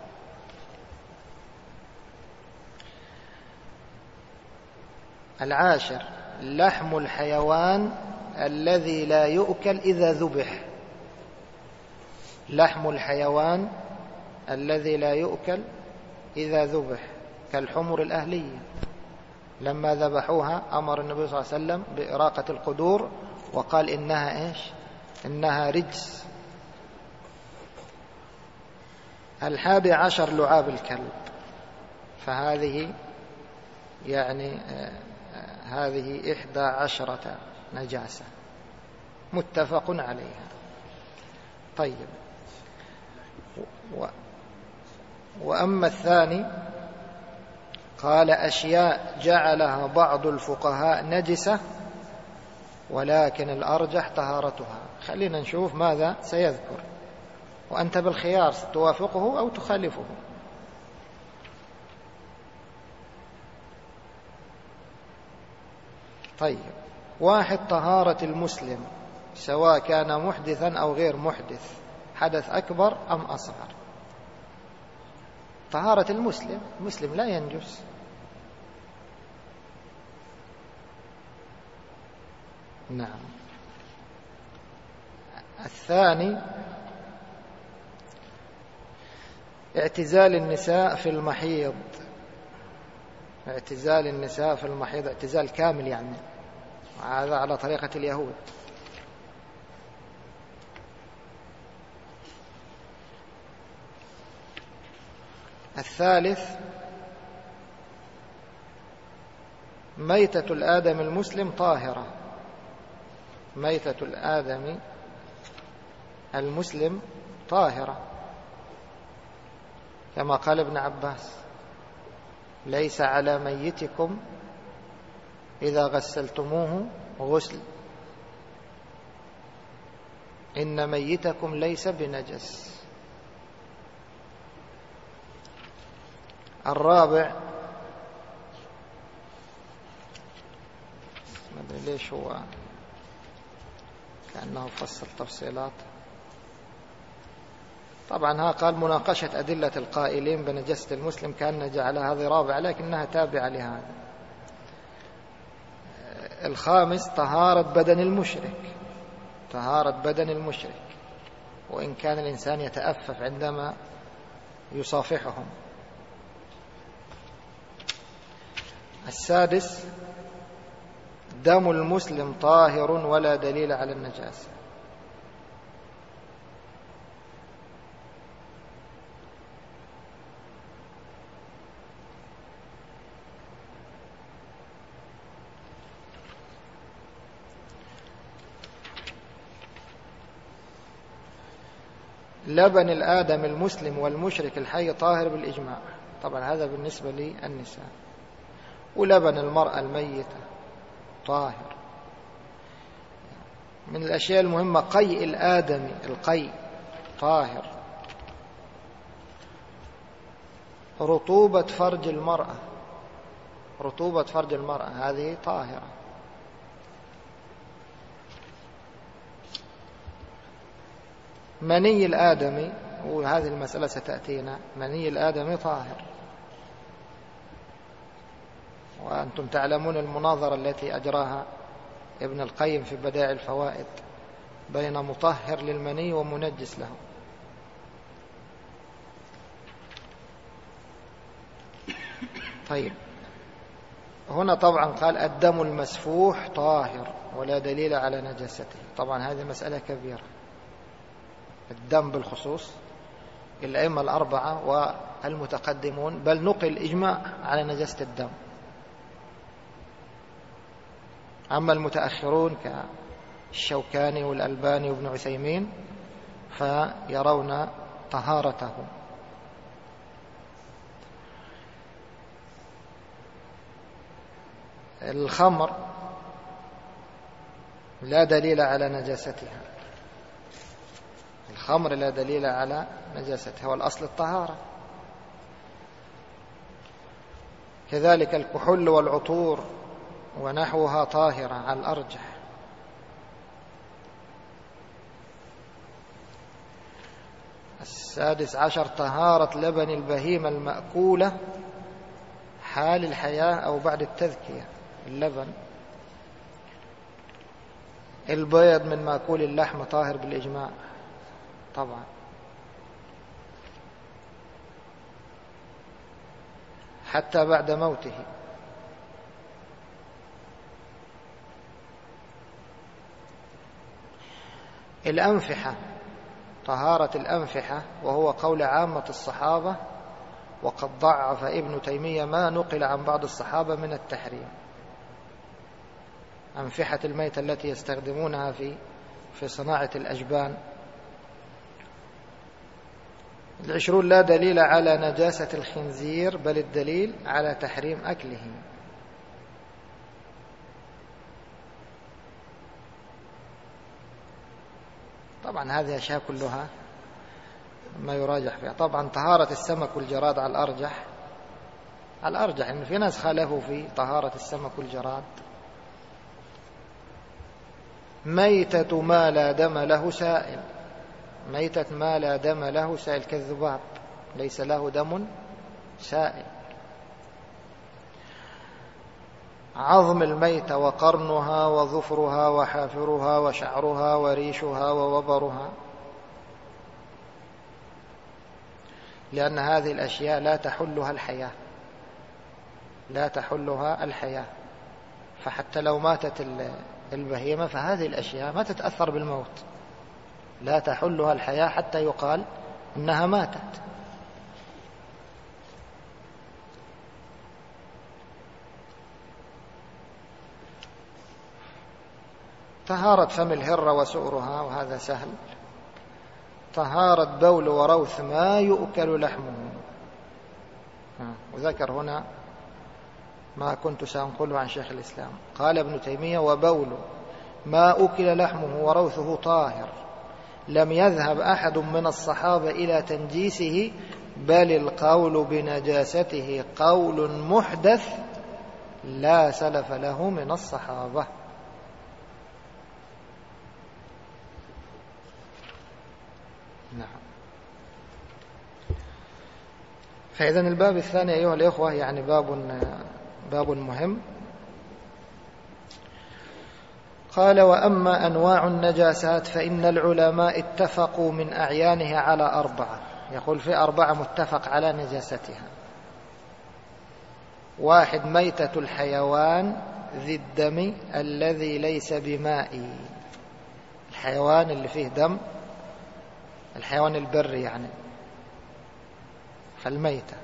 العاشر لحم الحيوان الذي لا يؤكل إذا ذبح. لحم الحيوان الذي لا يؤكل إذا ذبح، كالحمر الأهلية لما ذبحوها أمر النبي صلى الله عليه وسلم بإراقة القدور وقال إنها إيش؟ إنها رجس. الحادي عشر لعاب الكلب، فهذه يعني هذه إحدى عشرة نجاسة متفق عليها. طيب، و وأما الثاني قال أشياء جعلها بعض الفقهاء نجسة ولكن الأرجح طهارتها. خلينا نشوف ماذا سيذكر، وأنت بالخيار توافقه أو تخالفه. طيب، واحد، طهارة المسلم سواء كان محدثا أو غير محدث، حدث أكبر أم أصغر. طهارة المسلم، المسلم لا ينجس. نعم. الثاني اعتزال النساء في المحيض، اعتزال النساء في المحيض اعتزال كامل يعني، هذا على طريقة اليهود. الثالث ميتة الآدم المسلم طاهرة، ميتة الآدم المسلم طاهرة، كما قال ابن عباس: ليس على ميتكم إذا غسلتموه غسل، إن ميتكم ليس بنجس. الرابع، ما أدري ليش هو كأنه فصل تفصيلات. طبعا ها قال مناقشة أدلة القائلين بنجاسة المسلم، كأن جعل هذه رابعة لكنها تابعة لهذا. الخامس طهارة بدن المشرك، طهارة بدن المشرك وإن كان الإنسان يتأفف عندما يصافحهم. السادس دم المسلم طاهر ولا دليل على النجاسة. لبن الآدم المسلم والمشرك الحي طاهر بالإجماع، طبعا هذا بالنسبة للنساء. ولبن المرأة الميتة طاهر. من الأشياء المهمة قيء الآدمي، القيء طاهر. رطوبة فرج المرأة، رطوبة فرج المرأة هذه طاهرة. مني الآدمي، وهذه المسألة ستأتينا، مني الآدمي طاهر. وأنتم تعلمون المناظرة التي أجراها ابن القيم في بدائع الفوائد بين مطهر للمني ومنجس له. طيب، هنا طبعا قال الدم المسفوح طاهر ولا دليل على نجاسته. طبعا هذه مسألة كبيرة، الدم بالخصوص. الأئمة الأربعة والمتقدمون بل نقل إجماع على نجاسة الدم، أما المتأخرون كالشوكاني والألباني وابن عثيمين فيرون طهارته. الخمر لا دليل على نجاستها، الخمر لا دليل على نجاستها، والأصل الطهارة. كذلك الكحول والعطور ونحوها طاهرة على الأرجح. السادس عشر طهارة لبن البهيمة المأكولة حال الحياة أو بعد التذكية. اللبن، البيض من مأكول اللحم طاهر بالإجماع طبعا. حتى بعد موته. الأنفحة، طهارة الأنفحة، وهو قول عامة الصحابة، وقد ضعف ابن تيمية ما نقل عن بعض الصحابة من التحريم. أنفحة الميتة التي يستخدمونها في في صناعة الأجبان. العشرون: لا دليل على نجاسة الخنزير، بل الدليل على تحريم أكله. طبعا هذه أشياء كلها ما يراجح فيها. طبعا طهارة السمك والجراد على الأرجح، على الأرجح إن في ناس خالفوا في طهارة السمك والجراد. ميتة ما لا دم له سائل، ميتة ما لا دم له سائل كالذباب، ليس له دم سائل. عظم الميتة وقرنها وظفرها وحافرها وشعرها وريشها ووبرها، لأن هذه الأشياء لا تحلها الحياة، لا تحلها الحياة. فحتى لو ماتت البهيمة فهذه الأشياء ما تتأثر بالموت، لا تحلها الحياة حتى يقال إنها ماتت. طهارة فم الهرة وسؤرها، وهذا سهل. طهارة بول وروث ما يؤكل لحمه، وذكر هنا ما كنت سأنقله عن شيخ الإسلام. قال ابن تيمية: وبول ما أكل لحمه وروثه طاهر، لم يذهب أحد من الصحابة إلى تنجيسه، بل القول بنجاسته قول محدث لا سلف له من الصحابة. نعم. فإذا الباب الثاني أيها الإخوة يعني باب باب مهم. قال: وأما أنواع النجاسات فإن العلماء اتفقوا من أعيانها على أربعة. يقول في أربعة متفق على نجاستها. واحد: ميتة الحيوان ذي الدم الذي ليس بمائي، الحيوان اللي فيه دم، الحيوان البري يعني، فالميتة.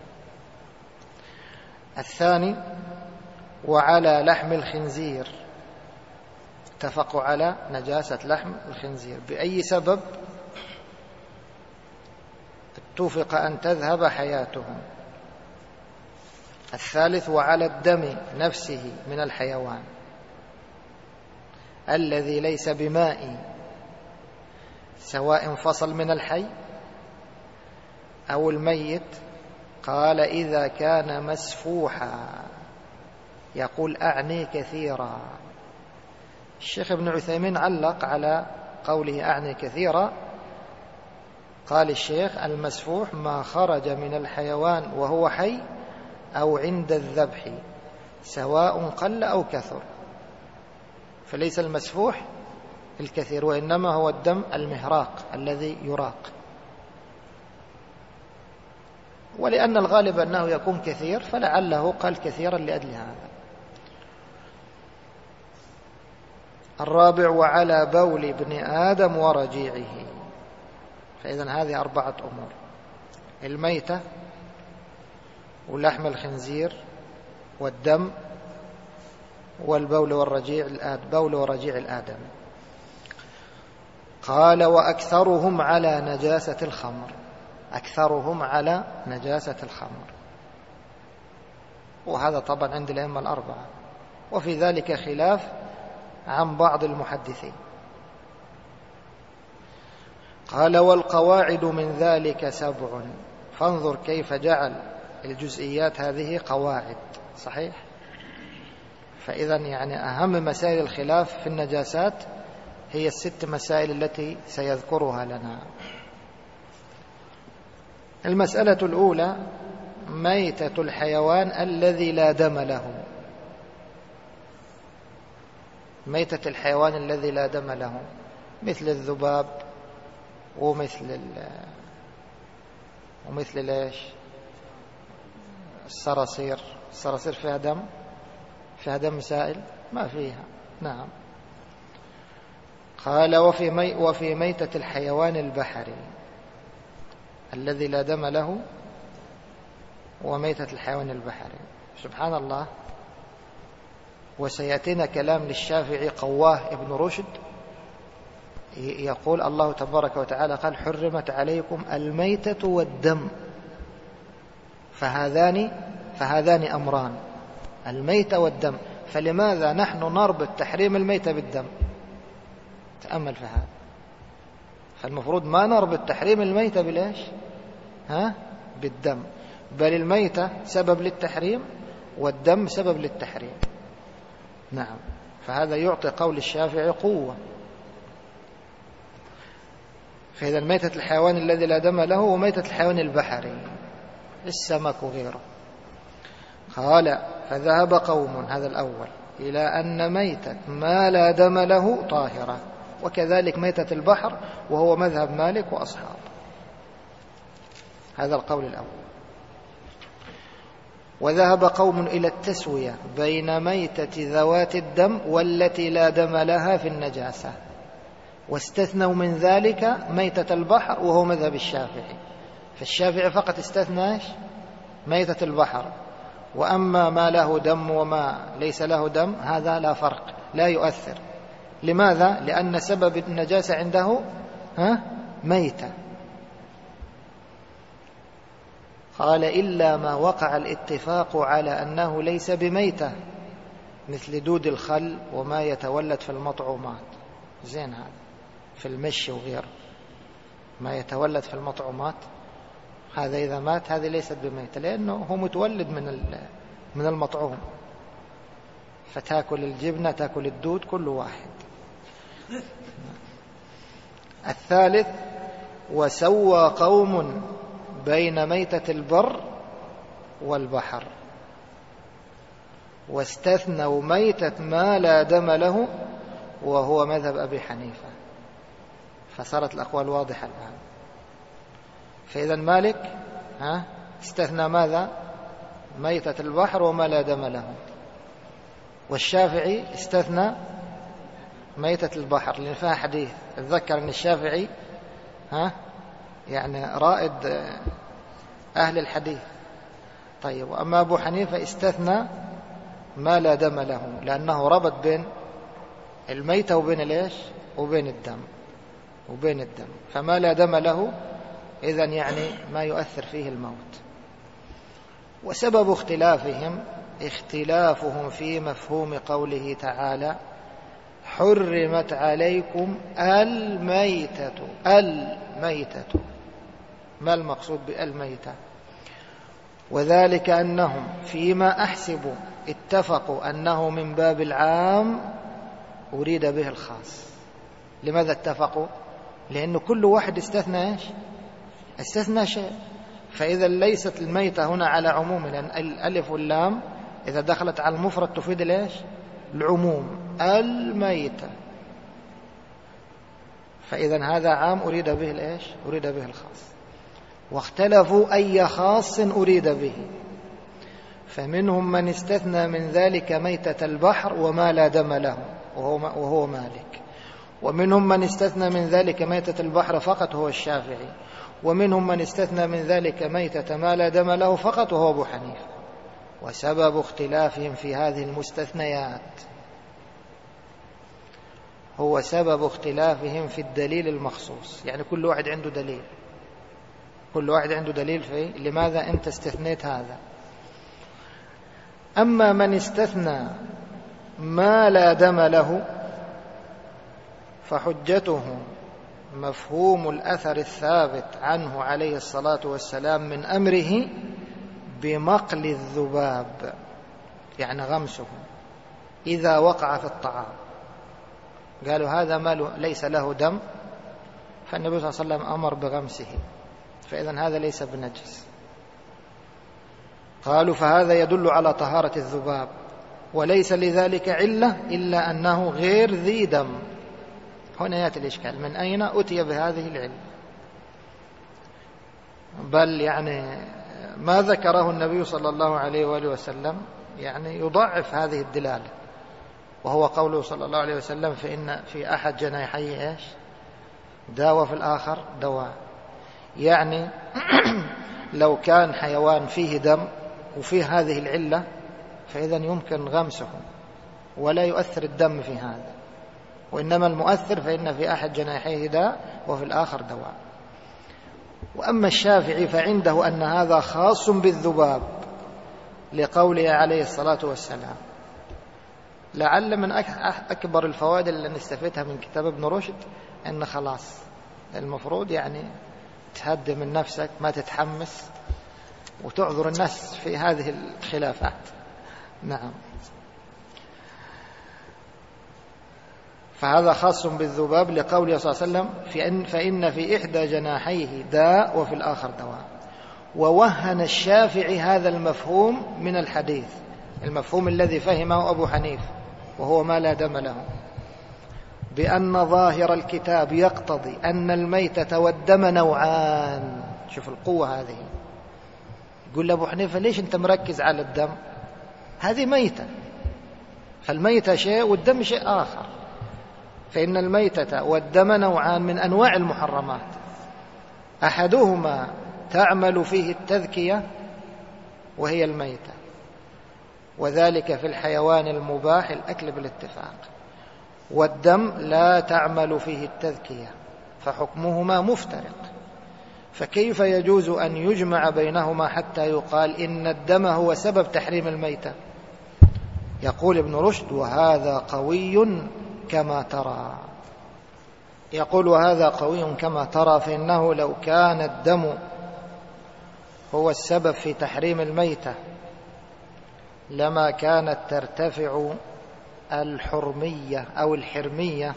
الثاني: وعلى لحم الخنزير، اتفقوا على نجاسة لحم الخنزير بأي سبب اتفق أن تذهب حياتهم. الثالث: وعلى الدم نفسه من الحيوان الذي ليس بمائي، سواء انفصل من الحي أو الميت. قال: إذا كان مسفوحا. يقول: أعني كثيرا. الشيخ ابن عثيمين علق على قوله أعني كثيرا، قال الشيخ: المسفوح ما خرج من الحيوان وهو حي أو عند الذبح، سواء قل أو كثر. فليس المسفوح الكثير، وإنما هو الدم المهراق الذي يراق. ولأن الغالب أنه يكون كثير فلعله قال كثيرا لأجل هذا. الرابع: وعلى بول ابن آدم ورجيعه. فإذن هذه أربعة أمور: الميتة ولحم الخنزير والدم والبول والرجيع البول ورجيع الآدم. قال: وأكثرهم على نجاسة الخمر، أكثرهم على نجاسة الخمر. وهذا طبعا عند الأئمة الأربعة، وفي ذلك خلاف عن بعض المحدثين. قال: والقواعد من ذلك سبع. فانظر كيف جعل الجزئيات هذه قواعد. صحيح؟ فإذا يعني أهم مسائل الخلاف في النجاسات هي الست مسائل التي سيذكرها لنا. المسألة الأولى: ميتة الحيوان الذي لا دم له. ميتة الحيوان الذي لا دم له مثل الذباب ومثل ال ومثل ليش الصراصير. الصراصير فيها دم، فيها دم سائل؟ ما فيها. نعم. قال وفي, مي وفي ميتة الحيوان البحري الذي لا دم له وميتة الحيوان البحري. سبحان الله. وسيأتينا كلام للشافعي قواه ابن رشد يقول الله تبارك وتعالى قال حرمت عليكم الميتة والدم، فهذان فهذان أمران، الميتة والدم، فلماذا نحن نربط تحريم الميتة بالدم؟ تأمل في هذا. فالمفروض ما نربط تحريم الميتة بالإيش؟ ها؟ بالدم، بل الميتة سبب للتحريم والدم سبب للتحريم. نعم. فهذا يعطي قول الشافعي قوة. فإذا ميتة الحيوان الذي لا دم له وميتة الحيوان البحري السمك وغيره. قال فذهب قوم، هذا الأول، إلى أن ميتة ما لا دم له طاهرة، وكذلك ميتة البحر، وهو مذهب مالك وأصحاب. هذا القول الأول. وذهب قوم إلى التسوية بين ميتة ذوات الدم والتي لا دم لها في النجاسة، واستثنوا من ذلك ميتة البحر، وهو مذهب الشافعي. فالشافعي فقط استثنى ميتة البحر، وأما ما له دم وما ليس له دم هذا لا فرق، لا يؤثر. لماذا؟ لأن سبب النجاسة عنده ها ميتة. قال إلا ما وقع الاتفاق على أنه ليس بميتة، مثل دود الخل وما يتولد في المطعومات. زين، هذا في المشي وغيره ما يتولد في المطعومات، هذا إذا مات هذه ليست بميتة، لأنه هو متولد من من المطعوم، فتاكل الجبنة تاكل الدود كل واحد. الثالث وسوى قوم بين ميتة البر والبحر، واستثنوا ميتة ما لا دم له، وهو مذهب أبي حنيفة. فصارت الأقوال واضحة الآن. فإذا مالك ها استثنى ماذا؟ ميتة البحر وما لا دم له. والشافعي استثنى ميتة البحر، لأن فيها حديث. أتذكر أن الشافعي ها يعني رائد أهل الحديث. طيب، وأما أبو حنيفة استثنى ما لا دم له، لأنه ربط بين الميتة وبين الإيش؟ وبين الدم وبين الدم. فما لا دم له إذن يعني ما يؤثر فيه الموت. وسبب اختلافهم اختلافهم في مفهوم قوله تعالى حرمت عليكم الميتة. الميتة ما المقصود بالميتة؟ وذلك أنهم فيما أحسب اتفقوا أنه من باب العام أريد به الخاص. لماذا اتفقوا؟ لأن كل واحد استثنى إيش؟ استثنى شيء. فإذا ليست الميتة هنا على عموم، لأن الألف واللام إذا دخلت على المفرد تفيد الإيش؟ العموم. الميتة. فإذا هذا عام أريد به الإيش؟ أريد به الخاص. واختلفوا أي خاص أريد به، فمنهم من استثنى من ذلك ميتة البحر وما لا دم له، وهو, وهو مالك. ومنهم من استثنى من ذلك ميتة البحر فقط، هو الشافعي. ومنهم من استثنى من ذلك ميتة ما لا دم له فقط، وهو أبو حنيفة. وسبب اختلافهم في هذه المستثنيات هو سبب اختلافهم في الدليل المخصوص. يعني كل واحد عنده دليل، كل واحد عنده دليل في لماذا أنت استثنيت هذا. أما من استثنى ما لا دم له فحجته مفهوم الأثر الثابت عنه عليه الصلاة والسلام من أمره بمقل الذباب، يعني غمسه إذا وقع في الطعام. قالوا هذا ما ليس له دم، فالنبي صلى الله عليه وسلم أمر بغمسه، فإذن هذا ليس بنجس. قالوا فهذا يدل على طهارة الذباب، وليس لذلك علة إلا أنه غير ذي دم. هنا يأتي الإشكال، من أين أتي بهذه العلة؟ بل يعني ما ذكره النبي صلى الله عليه وآله وسلم يعني يضعف هذه الدلالة. وهو قوله صلى الله عليه وسلم فإن في أحد جناحيه إيش داء وفي الآخر دواء. يعني لو كان حيوان فيه دم وفيه هذه العلة فإذا يمكن غمسه ولا يؤثر الدم في هذا، وإنما المؤثر فإن في أحد جناحيه داء وفي الآخر دواء. وأما الشافعي فعنده أن هذا خاص بالذباب لقوله عليه الصلاة والسلام. لعل من أكبر الفوائد اللي نستفيدها من كتاب ابن رشد أن خلاص المفروض يعني تهدي من نفسك، ما تتحمس وتعذر الناس في هذه الخلافات. نعم. فهذا خاص بالذباب لقوله صلى الله عليه وسلم فإن, فإن في إحدى جناحيه داء وفي الآخر دواء. ووهن الشافعي هذا المفهوم من الحديث، المفهوم الذي فهمه أبو حنيفة وهو ما لا دم له، بأن ظاهر الكتاب يقتضي أن الميتة والدم نوعان. شوف القوة هذه. يقول لأبو حنيفة ليش أنت مركز على الدم؟ هذه ميتة، فالميتة شيء والدم شيء آخر. فإن الميتة والدم نوعان من أنواع المحرمات، أحدهما تعمل فيه التذكية وهي الميتة، وذلك في الحيوان المباح الأكل بالاتفاق، والدم لا تعمل فيه التذكية فحكمهما مفترق. فكيف يجوز أن يجمع بينهما حتى يقال إن الدم هو سبب تحريم الميتة؟ يقول ابن رشد وهذا قوي كما ترى. يقول وهذا قوي كما ترى، فإنه لو كان الدم هو السبب في تحريم الميتة لما كانت ترتفع الحرمية أو الحرمية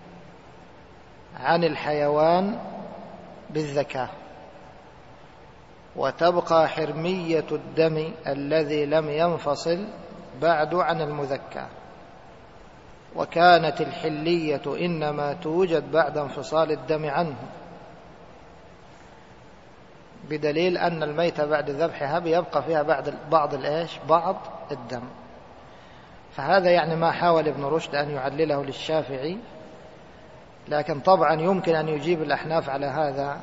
عن الحيوان بالذكاء، وتبقى حرمية الدم الذي لم ينفصل بعد عن المذكى، وكانت الحلية إنما توجد بعد انفصال الدم عنه، بدليل أن الميتة بعد ذبحها بيبقى فيها بعد بعض الإيش بعض الدم. فهذا يعني ما حاول ابن رشد أن يعلله للشافعي، لكن طبعا يمكن أن يجيب الأحناف على هذا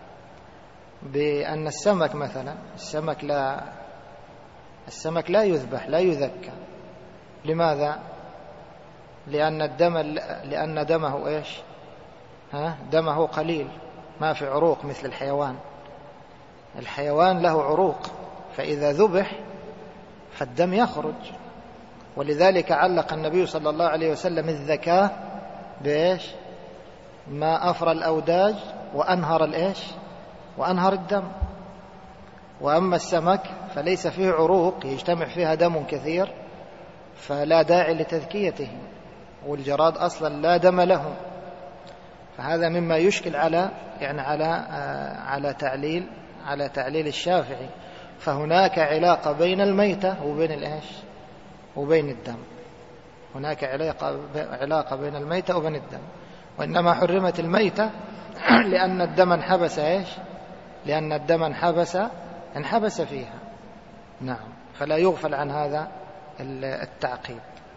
بأن السمك مثلا السمك لا السمك لا يذبح لا يذكى. لماذا؟ لأن الدم لأن دمه إيش ها دمه قليل، ما في عروق مثل الحيوان. الحيوان له عروق، فإذا ذبح فالدم يخرج. ولذلك علق النبي صلى الله عليه وسلم الذكاة بإيش؟ ما أفرى الأوداج وأنهر الإيش وأنهر الدم. وأما السمك فليس فيه عروق يجتمع فيها دم كثير، فلا داعي لتذكيته، والجراد أصلا لا دم له. فهذا مما يشكل على يعني على على تعليل على تعليل الشافعي. فهناك علاقة بين الميتة وبين الإيش وبين الدم، هناك علاقة علاقة بين الميتة وبين الدم، وإنما حرمت الميتة لأن الدم انحبس إيش لأن الدم انحبس انحبس فيها. نعم. فلا يغفل عن هذا التعقيب.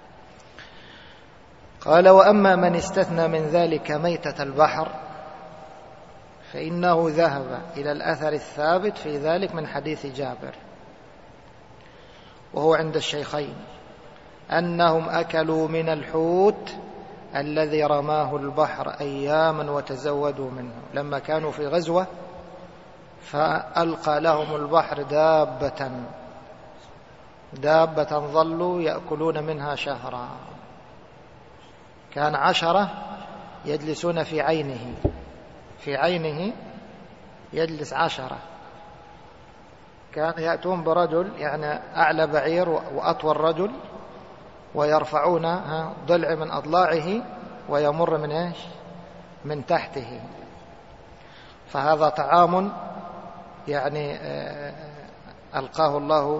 قال وأما من استثنى من ذلك ميتة البحر فإنه ذهب إلى الأثر الثابت في ذلك من حديث جابر، وهو عند الشيخين، أنهم أكلوا من الحوت الذي رماه البحر أياما وتزودوا منه. لما كانوا في غزوة فألقى لهم البحر دابة دابة ظلوا يأكلون منها شهرا. كان عشرة يجلسون في عينه في عينه يجلس عشرة. كان يأتون برجل يعني أعلى بعير وأطول رجل، ويرفعون ضلع من أضلاعه ويمر من إيش من تحته. فهذا طعام يعني ألقاه الله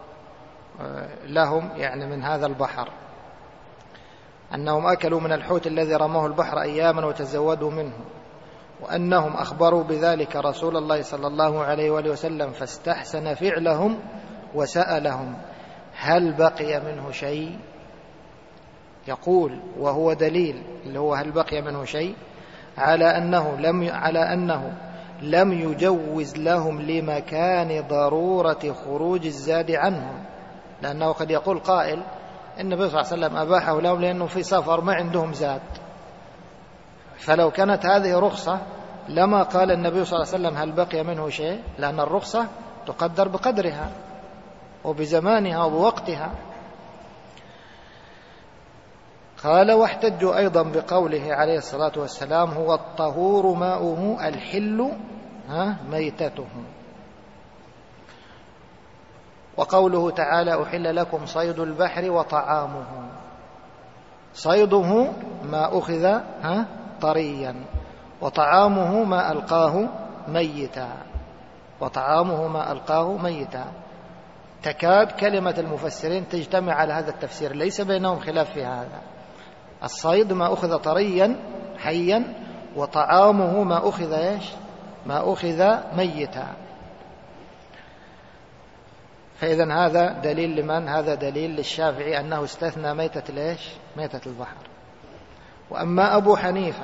لهم يعني من هذا البحر، أنهم أكلوا من الحوت الذي رماه البحر أياما وتزودوا منه، وأنهم أخبروا بذلك رسول الله صلى الله عليه وآله وسلم فاستحسن فعلهم وسألهم هل بقي منه شيء؟ يقول وهو دليل اللي هو هل بقي منه شيء على أنه لم على أنه لم يجوز لهم لمكان ضرورة خروج الزاد عنهم، لأنه قد يقول قائل النبي صلى الله عليه وسلم أباحه لهم لأنه في سفر ما عندهم زاد، فلو كانت هذه رخصة لما قال النبي صلى الله عليه وسلم هل بقي منه شيء، لأن الرخصة تقدر بقدرها وبزمانها وبوقتها. قال واحتجوا أيضا بقوله عليه الصلاة والسلام هو الطهور ماؤه الحل ميتته، وقوله تعالى أحل لكم صيد البحر وطعامه، صيده ما أخذ طريا وطعامه ما ألقاه ميتا، وطعامه ما ألقاه ميتا. تكاد كلمة المفسرين تجتمع على هذا التفسير، ليس بينهم خلاف في هذا. الصيد ما أخذ طريا حيا، وطعامه ما أخذ إيش؟ ما أخذ ميتا. فإذن هذا دليل لمن؟ هذا دليل للشافعي أنه استثنى ميتة الإيش؟ ميتة البحر. وأما أبو حنيفة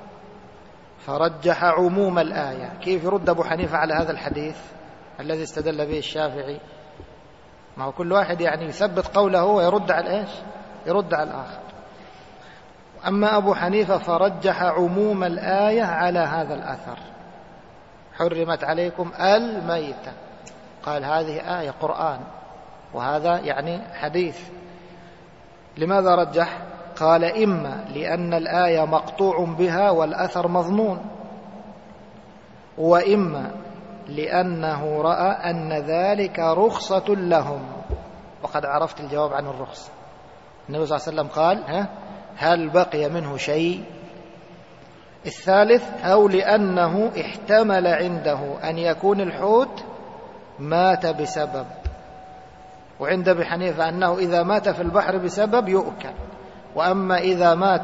فرجح عموم الآية. كيف يرد أبو حنيفة على هذا الحديث الذي استدل به الشافعي؟ ما هو كل واحد يعني يثبت قوله ويرد على إيش؟ يرد على الآخر. أما أبو حنيفة فرجح عموم الآية على هذا الأثر، حرمت عليكم الميتة، قال هذه آية قرآن وهذا يعني حديث. لماذا رجح؟ قال إما لأن الآية مقطوع بها والأثر مظنون، وإما لأنه رأى أن ذلك رخصة لهم، وقد عرفت الجواب عن الرخصة. النبي صلى الله عليه وسلم قال ها هل بقي منه شيء؟ الثالث أو لأنه احتمل عنده أن يكون الحوت مات بسبب، وعند أبي حنيفة أنه إذا مات في البحر بسبب يؤكل، وأما إذا مات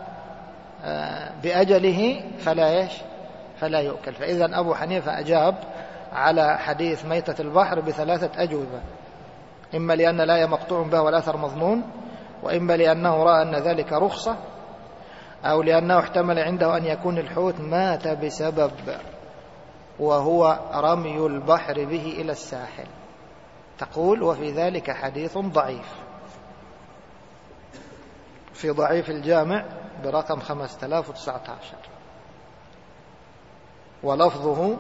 بأجله فلا يش فلا يؤكل. فإذا أبو حنيفة أجاب على حديث ميتة البحر بثلاثة أجوبة، إما لأن الآية مقطوع بها والأثر مظنون، وإما لأنه رأى أن ذلك رخصة، أو لأنه احتمل عنده أن يكون الحوت مات بسبب، وهو رمي البحر به إلى الساحل. تقول وفي ذلك حديث ضعيف في ضعيف الجامع برقم خمسة آلاف وتسعة عشر، ولفظه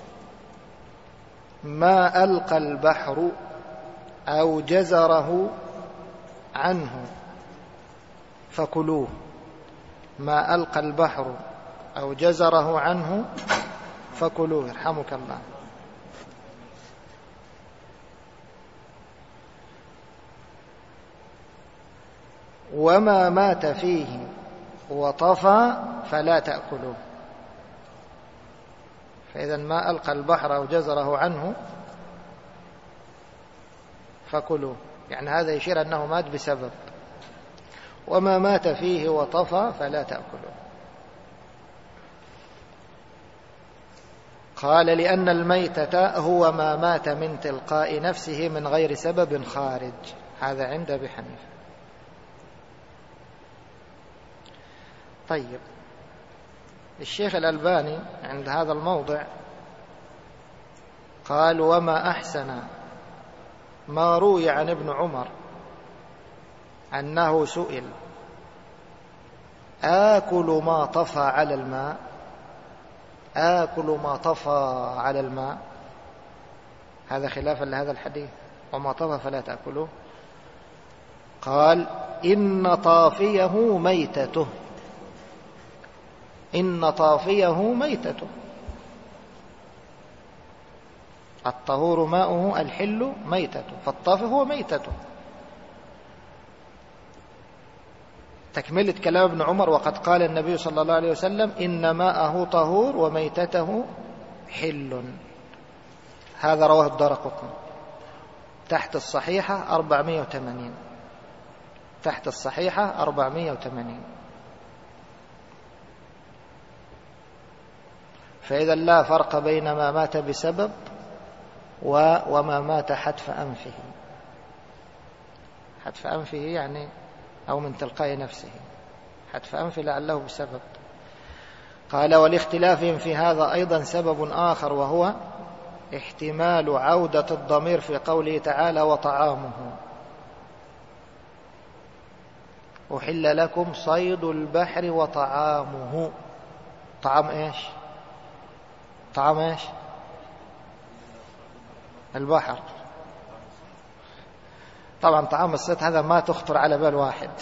ما ألقى البحر أو جزره عنه فكلوه، ما ألقى البحر أو جزره عنه فكلوه، يرحمك الله. وما مات فيه وطفى فلا تأكلوه. فإذا ما ألقى البحر أو جزره عنه فكلوه، يعني هذا يشير أنه مات بسبب. وما مات فيه وطفى فلا تأكلوه. قال لأن الميتة هو ما مات من تلقاء نفسه من غير سبب خارج، هذا عند أبي حنيفة. طيب، الشيخ الألباني عند هذا الموضع قال وما أحسن ما روي عن ابن عمر أنه سئل آكل ما طفى على الماء، آكل ما طفى على الماء، هذا خلافا لهذا الحديث وما طفى فلا تأكلوه. قال إن طافيه ميتته، إن طافيه ميتته، الطهور ماؤه الحل ميتته، فالطافي هو ميتته. تكملة كلام ابن عمر وقد قال النبي صلى الله عليه وسلم إن ماءه طهور وميتته حل، هذا رواه الدارقطني تحت الصحيحة أربعمائة وثمانين، تحت الصحيحة أربعمائة وثمانين. فإذا لا فرق بين ما مات بسبب وما مات حتف أنفه. حتف أنفه يعني أو من تلقاء نفسه، حتف أنف لعله بسبب. قال ولاختلافهم في هذا أيضا سبب آخر، وهو احتمال عودة الضمير في قوله تعالى وطعامه. أحل لكم صيد البحر وطعامه. طعام إيش؟ طعام إيش؟ البحر. طبعا طعام الصيد هذا ما تخطر على بال واحد.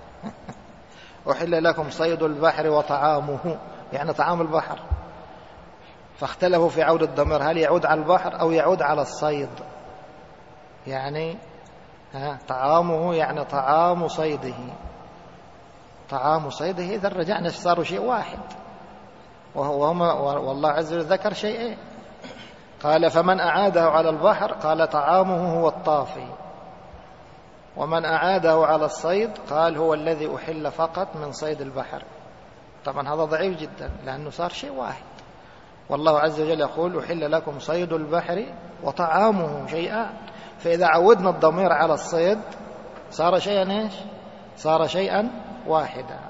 أحل لكم صيد البحر وطعامه، يعني طعام البحر. فاختلفوا في عود الضمير، هل يعود على البحر أو يعود على الصيد؟ يعني ها طعامه يعني طعام صيده، طعام صيده. إذا رجعنا صاروا شيء واحد، وهما والله عز وجل ذكر شيئين. قال فمن أعاده على البحر قال طعامه هو الطافي، ومن أعاده على الصيد قال هو الذي أحل فقط من صيد البحر. طبعا هذا ضعيف جدا لأنه صار شيء واحد، والله عز وجل يقول أحل لكم صيد البحر وطعامه شيئا. فإذا عودنا الضمير على الصيد صار شيئا إيش؟ صار شيئا واحدا.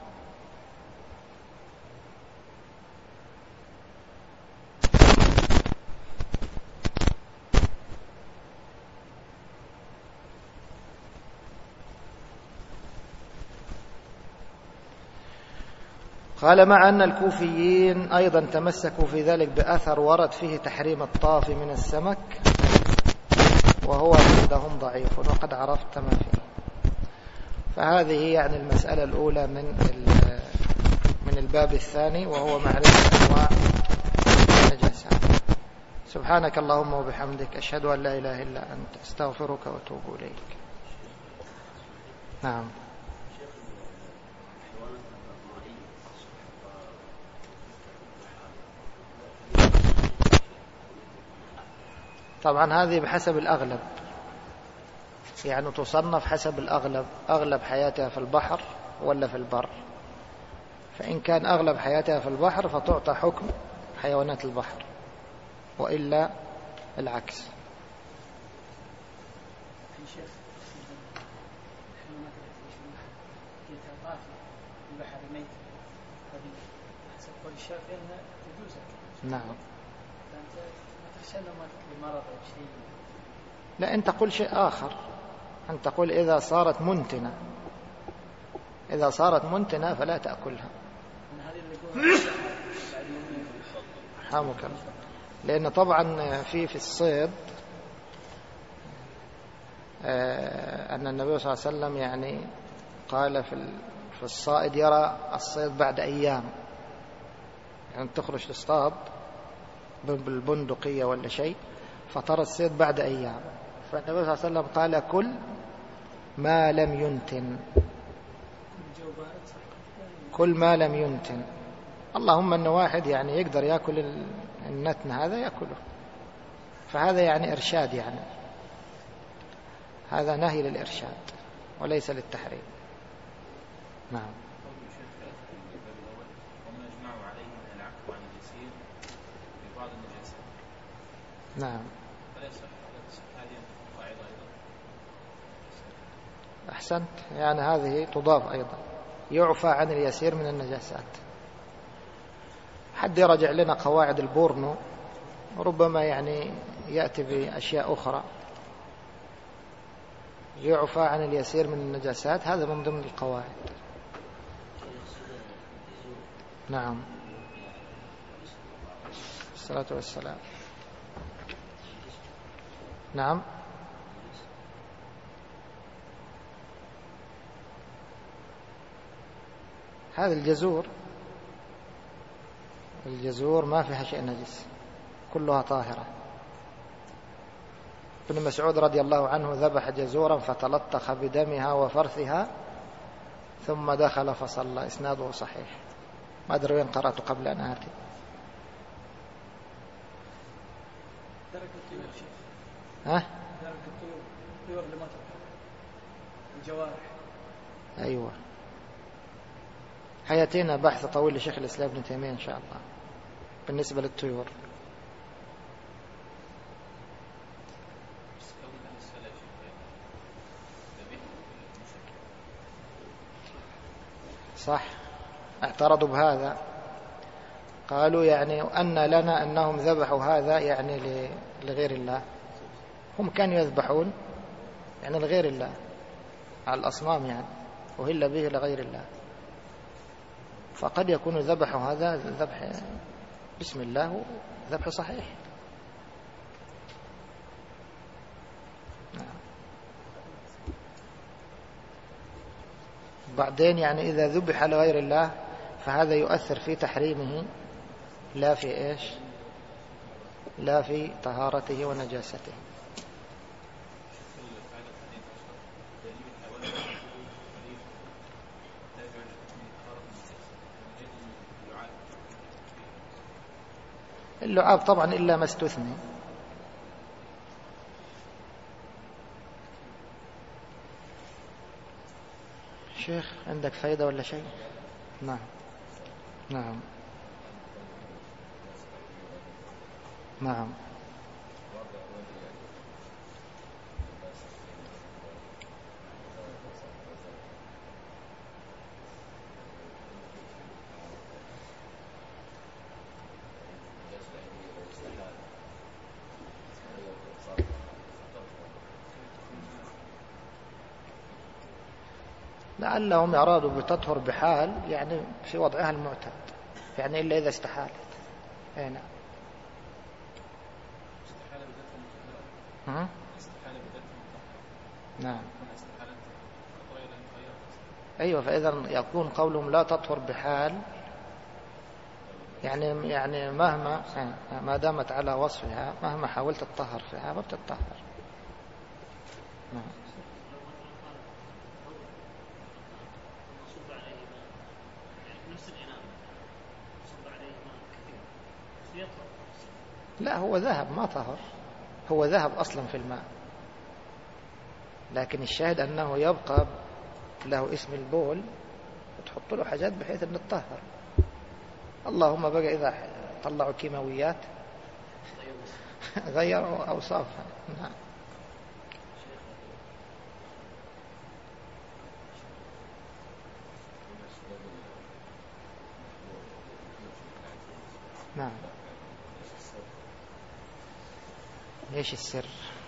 قال مع أن الكوفيين أيضا تمسكوا في ذلك بأثر ورد فيه تحريم الطافي من السمك، وهو عندهم ضعيف، وقد عرفت ما فيه. فهذه يعني المسألة الأولى من من الباب الثاني، وهو معرفة أنواع النجاسات. سبحانك اللهم وبحمدك، أشهد أن لا إله إلا أنت، أستغفرك وأتوب إليك. نعم. طبعا هذه بحسب الأغلب، يعني تصنف حسب الأغلب، أغلب حياتها في البحر ولا في البر. فإن كان أغلب حياتها في البحر فتعطى حكم حيوانات البحر، وإلا العكس. نعم. لا، أنت تقول شيء آخر، أنت تقول إذا صارت منتنة، إذا صارت منتنة فلا تأكلها. حامك الله. لأن طبعا في في الصيد أن النبي صلى الله عليه وسلم يعني قال في في الصائد يرى الصيد بعد أيام، يعني تخرج تصطاد بالبندقية ولا شيء فترى الصيد بعد أيام، فالنبي صلى الله عليه وسلم قال كل ما لم ينتن، كل ما لم ينتن. اللهم أن واحد يعني يقدر يأكل النتن هذا يأكله، فهذا يعني إرشاد، يعني هذا نهي للإرشاد وليس للتحريم. نعم. نعم. أحسنت، يعني هذه تضاف أيضا، يعفى عن اليسير من النجاسات. حد يرجع لنا قواعد البورنو، ربما يعني يأتي بأشياء أخرى. يعفى عن اليسير من النجاسات، هذا من ضمن القواعد. نعم. الصلاة والسلام. نعم. هذا الجزور، الجزور ما فيها شيء نجس، كلها طاهرة. ابن مسعود رضي الله عنه ذبح جزورا فتلطخ بدمها وفرثها ثم دخل فصلى. إسناده صحيح، ما أدري وين قرأت قبل أن آتي. ها؟ الجوارح. أيوة، حياتنا بحث طويل لشيخ الإسلام ابن تيمية إن شاء الله بالنسبة للطيور. صح، اعترضوا بهذا، قالوا يعني أن لنا أنهم ذبحوا هذا يعني لغير الله، هم كانوا يذبحون يعني لغير الله على الأصنام يعني، وهل به لغير الله، فقد يكون ذبحوا هذا ذبح بسم الله ذبح صحيح. بعدين يعني إذا ذبح لغير الله فهذا يؤثر في تحريمه لا في إيش، لا في طهارته ونجاسته. اللعاب طبعا إلا ما استثني. شيخ عندك فايدة ولا شيء؟ نعم نعم نعم. لعلهم أرادوا بتطهر بحال يعني في وضعها المعتاد، يعني إلا إذا استحالت. أي نعم. نعم أيوة، فإذا يكون قولهم لا تطهر بحال يعني يعني مهما ما دامت على وصفها مهما حاولت تطهر فيها ما بتطهر. نعم. لا هو ذهب ما طهر، هو ذهب أصلا في الماء، لكن الشاهد أنه يبقى له اسم البول وتحط له حاجات بحيث أن تطهر. اللهم بقى إذا طلعوا كيماويات غيروا أوصافها. نعم. نعم. ايش السر؟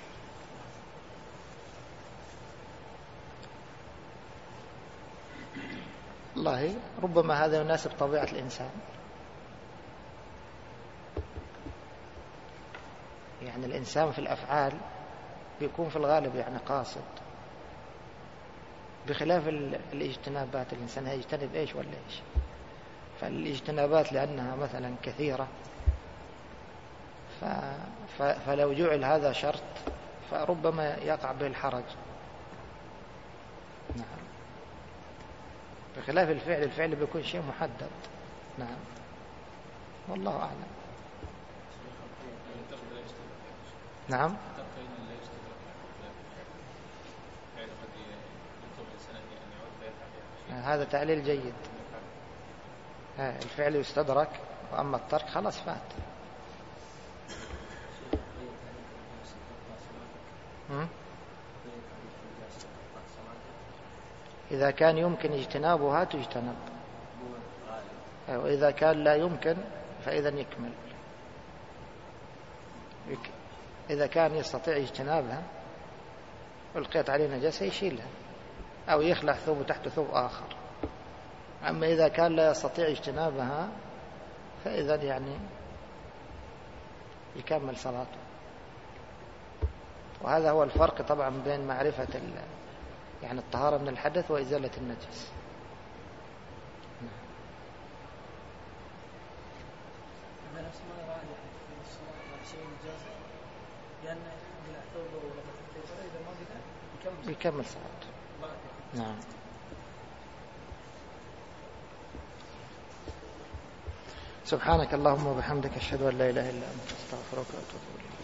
والله ربما هذا يناسب طبيعة الإنسان، يعني الإنسان في الأفعال بيكون في الغالب يعني قاصد، بخلاف الاجتنابات الإنسان هيجتنب إيش ولا إيش. فالاجتنابات لأنها مثلا كثيرة ف... ف... فلو جعل هذا شرط فربما يقع به الحرج. نعم. بخلاف الفعل، الفعل بيكون شيء محدد. نعم والله أعلم. نعم. هذا تعليل جيد. الفعل يستدرك وأما الترك خلاص فات. إذا كان يمكن اجتنابها تجتنب، وإذا كان لا يمكن فإذا يكمل. إذا كان يستطيع اجتنابها ألقيت عليه نجاسة يشيلها أو يخلع ثوب تحت ثوب آخر. أما إذا كان لا يستطيع اجتنابها فإذا يعني يكمل صلاته. وهذا هو الفرق طبعا بين معرفة يعني الطهارة من الحدث وإزالة النجس. هذا نفس ما يرى في الصلاة على شيء نجاسة، لأن يخلع ثوبه ولا تحت إذا ما قدر يكمل يكمل صلاته. نعم. سبحانك اللهم وبحمدك أشهد أن لا إله إلا أنت أستغفرك وأتوب إليك.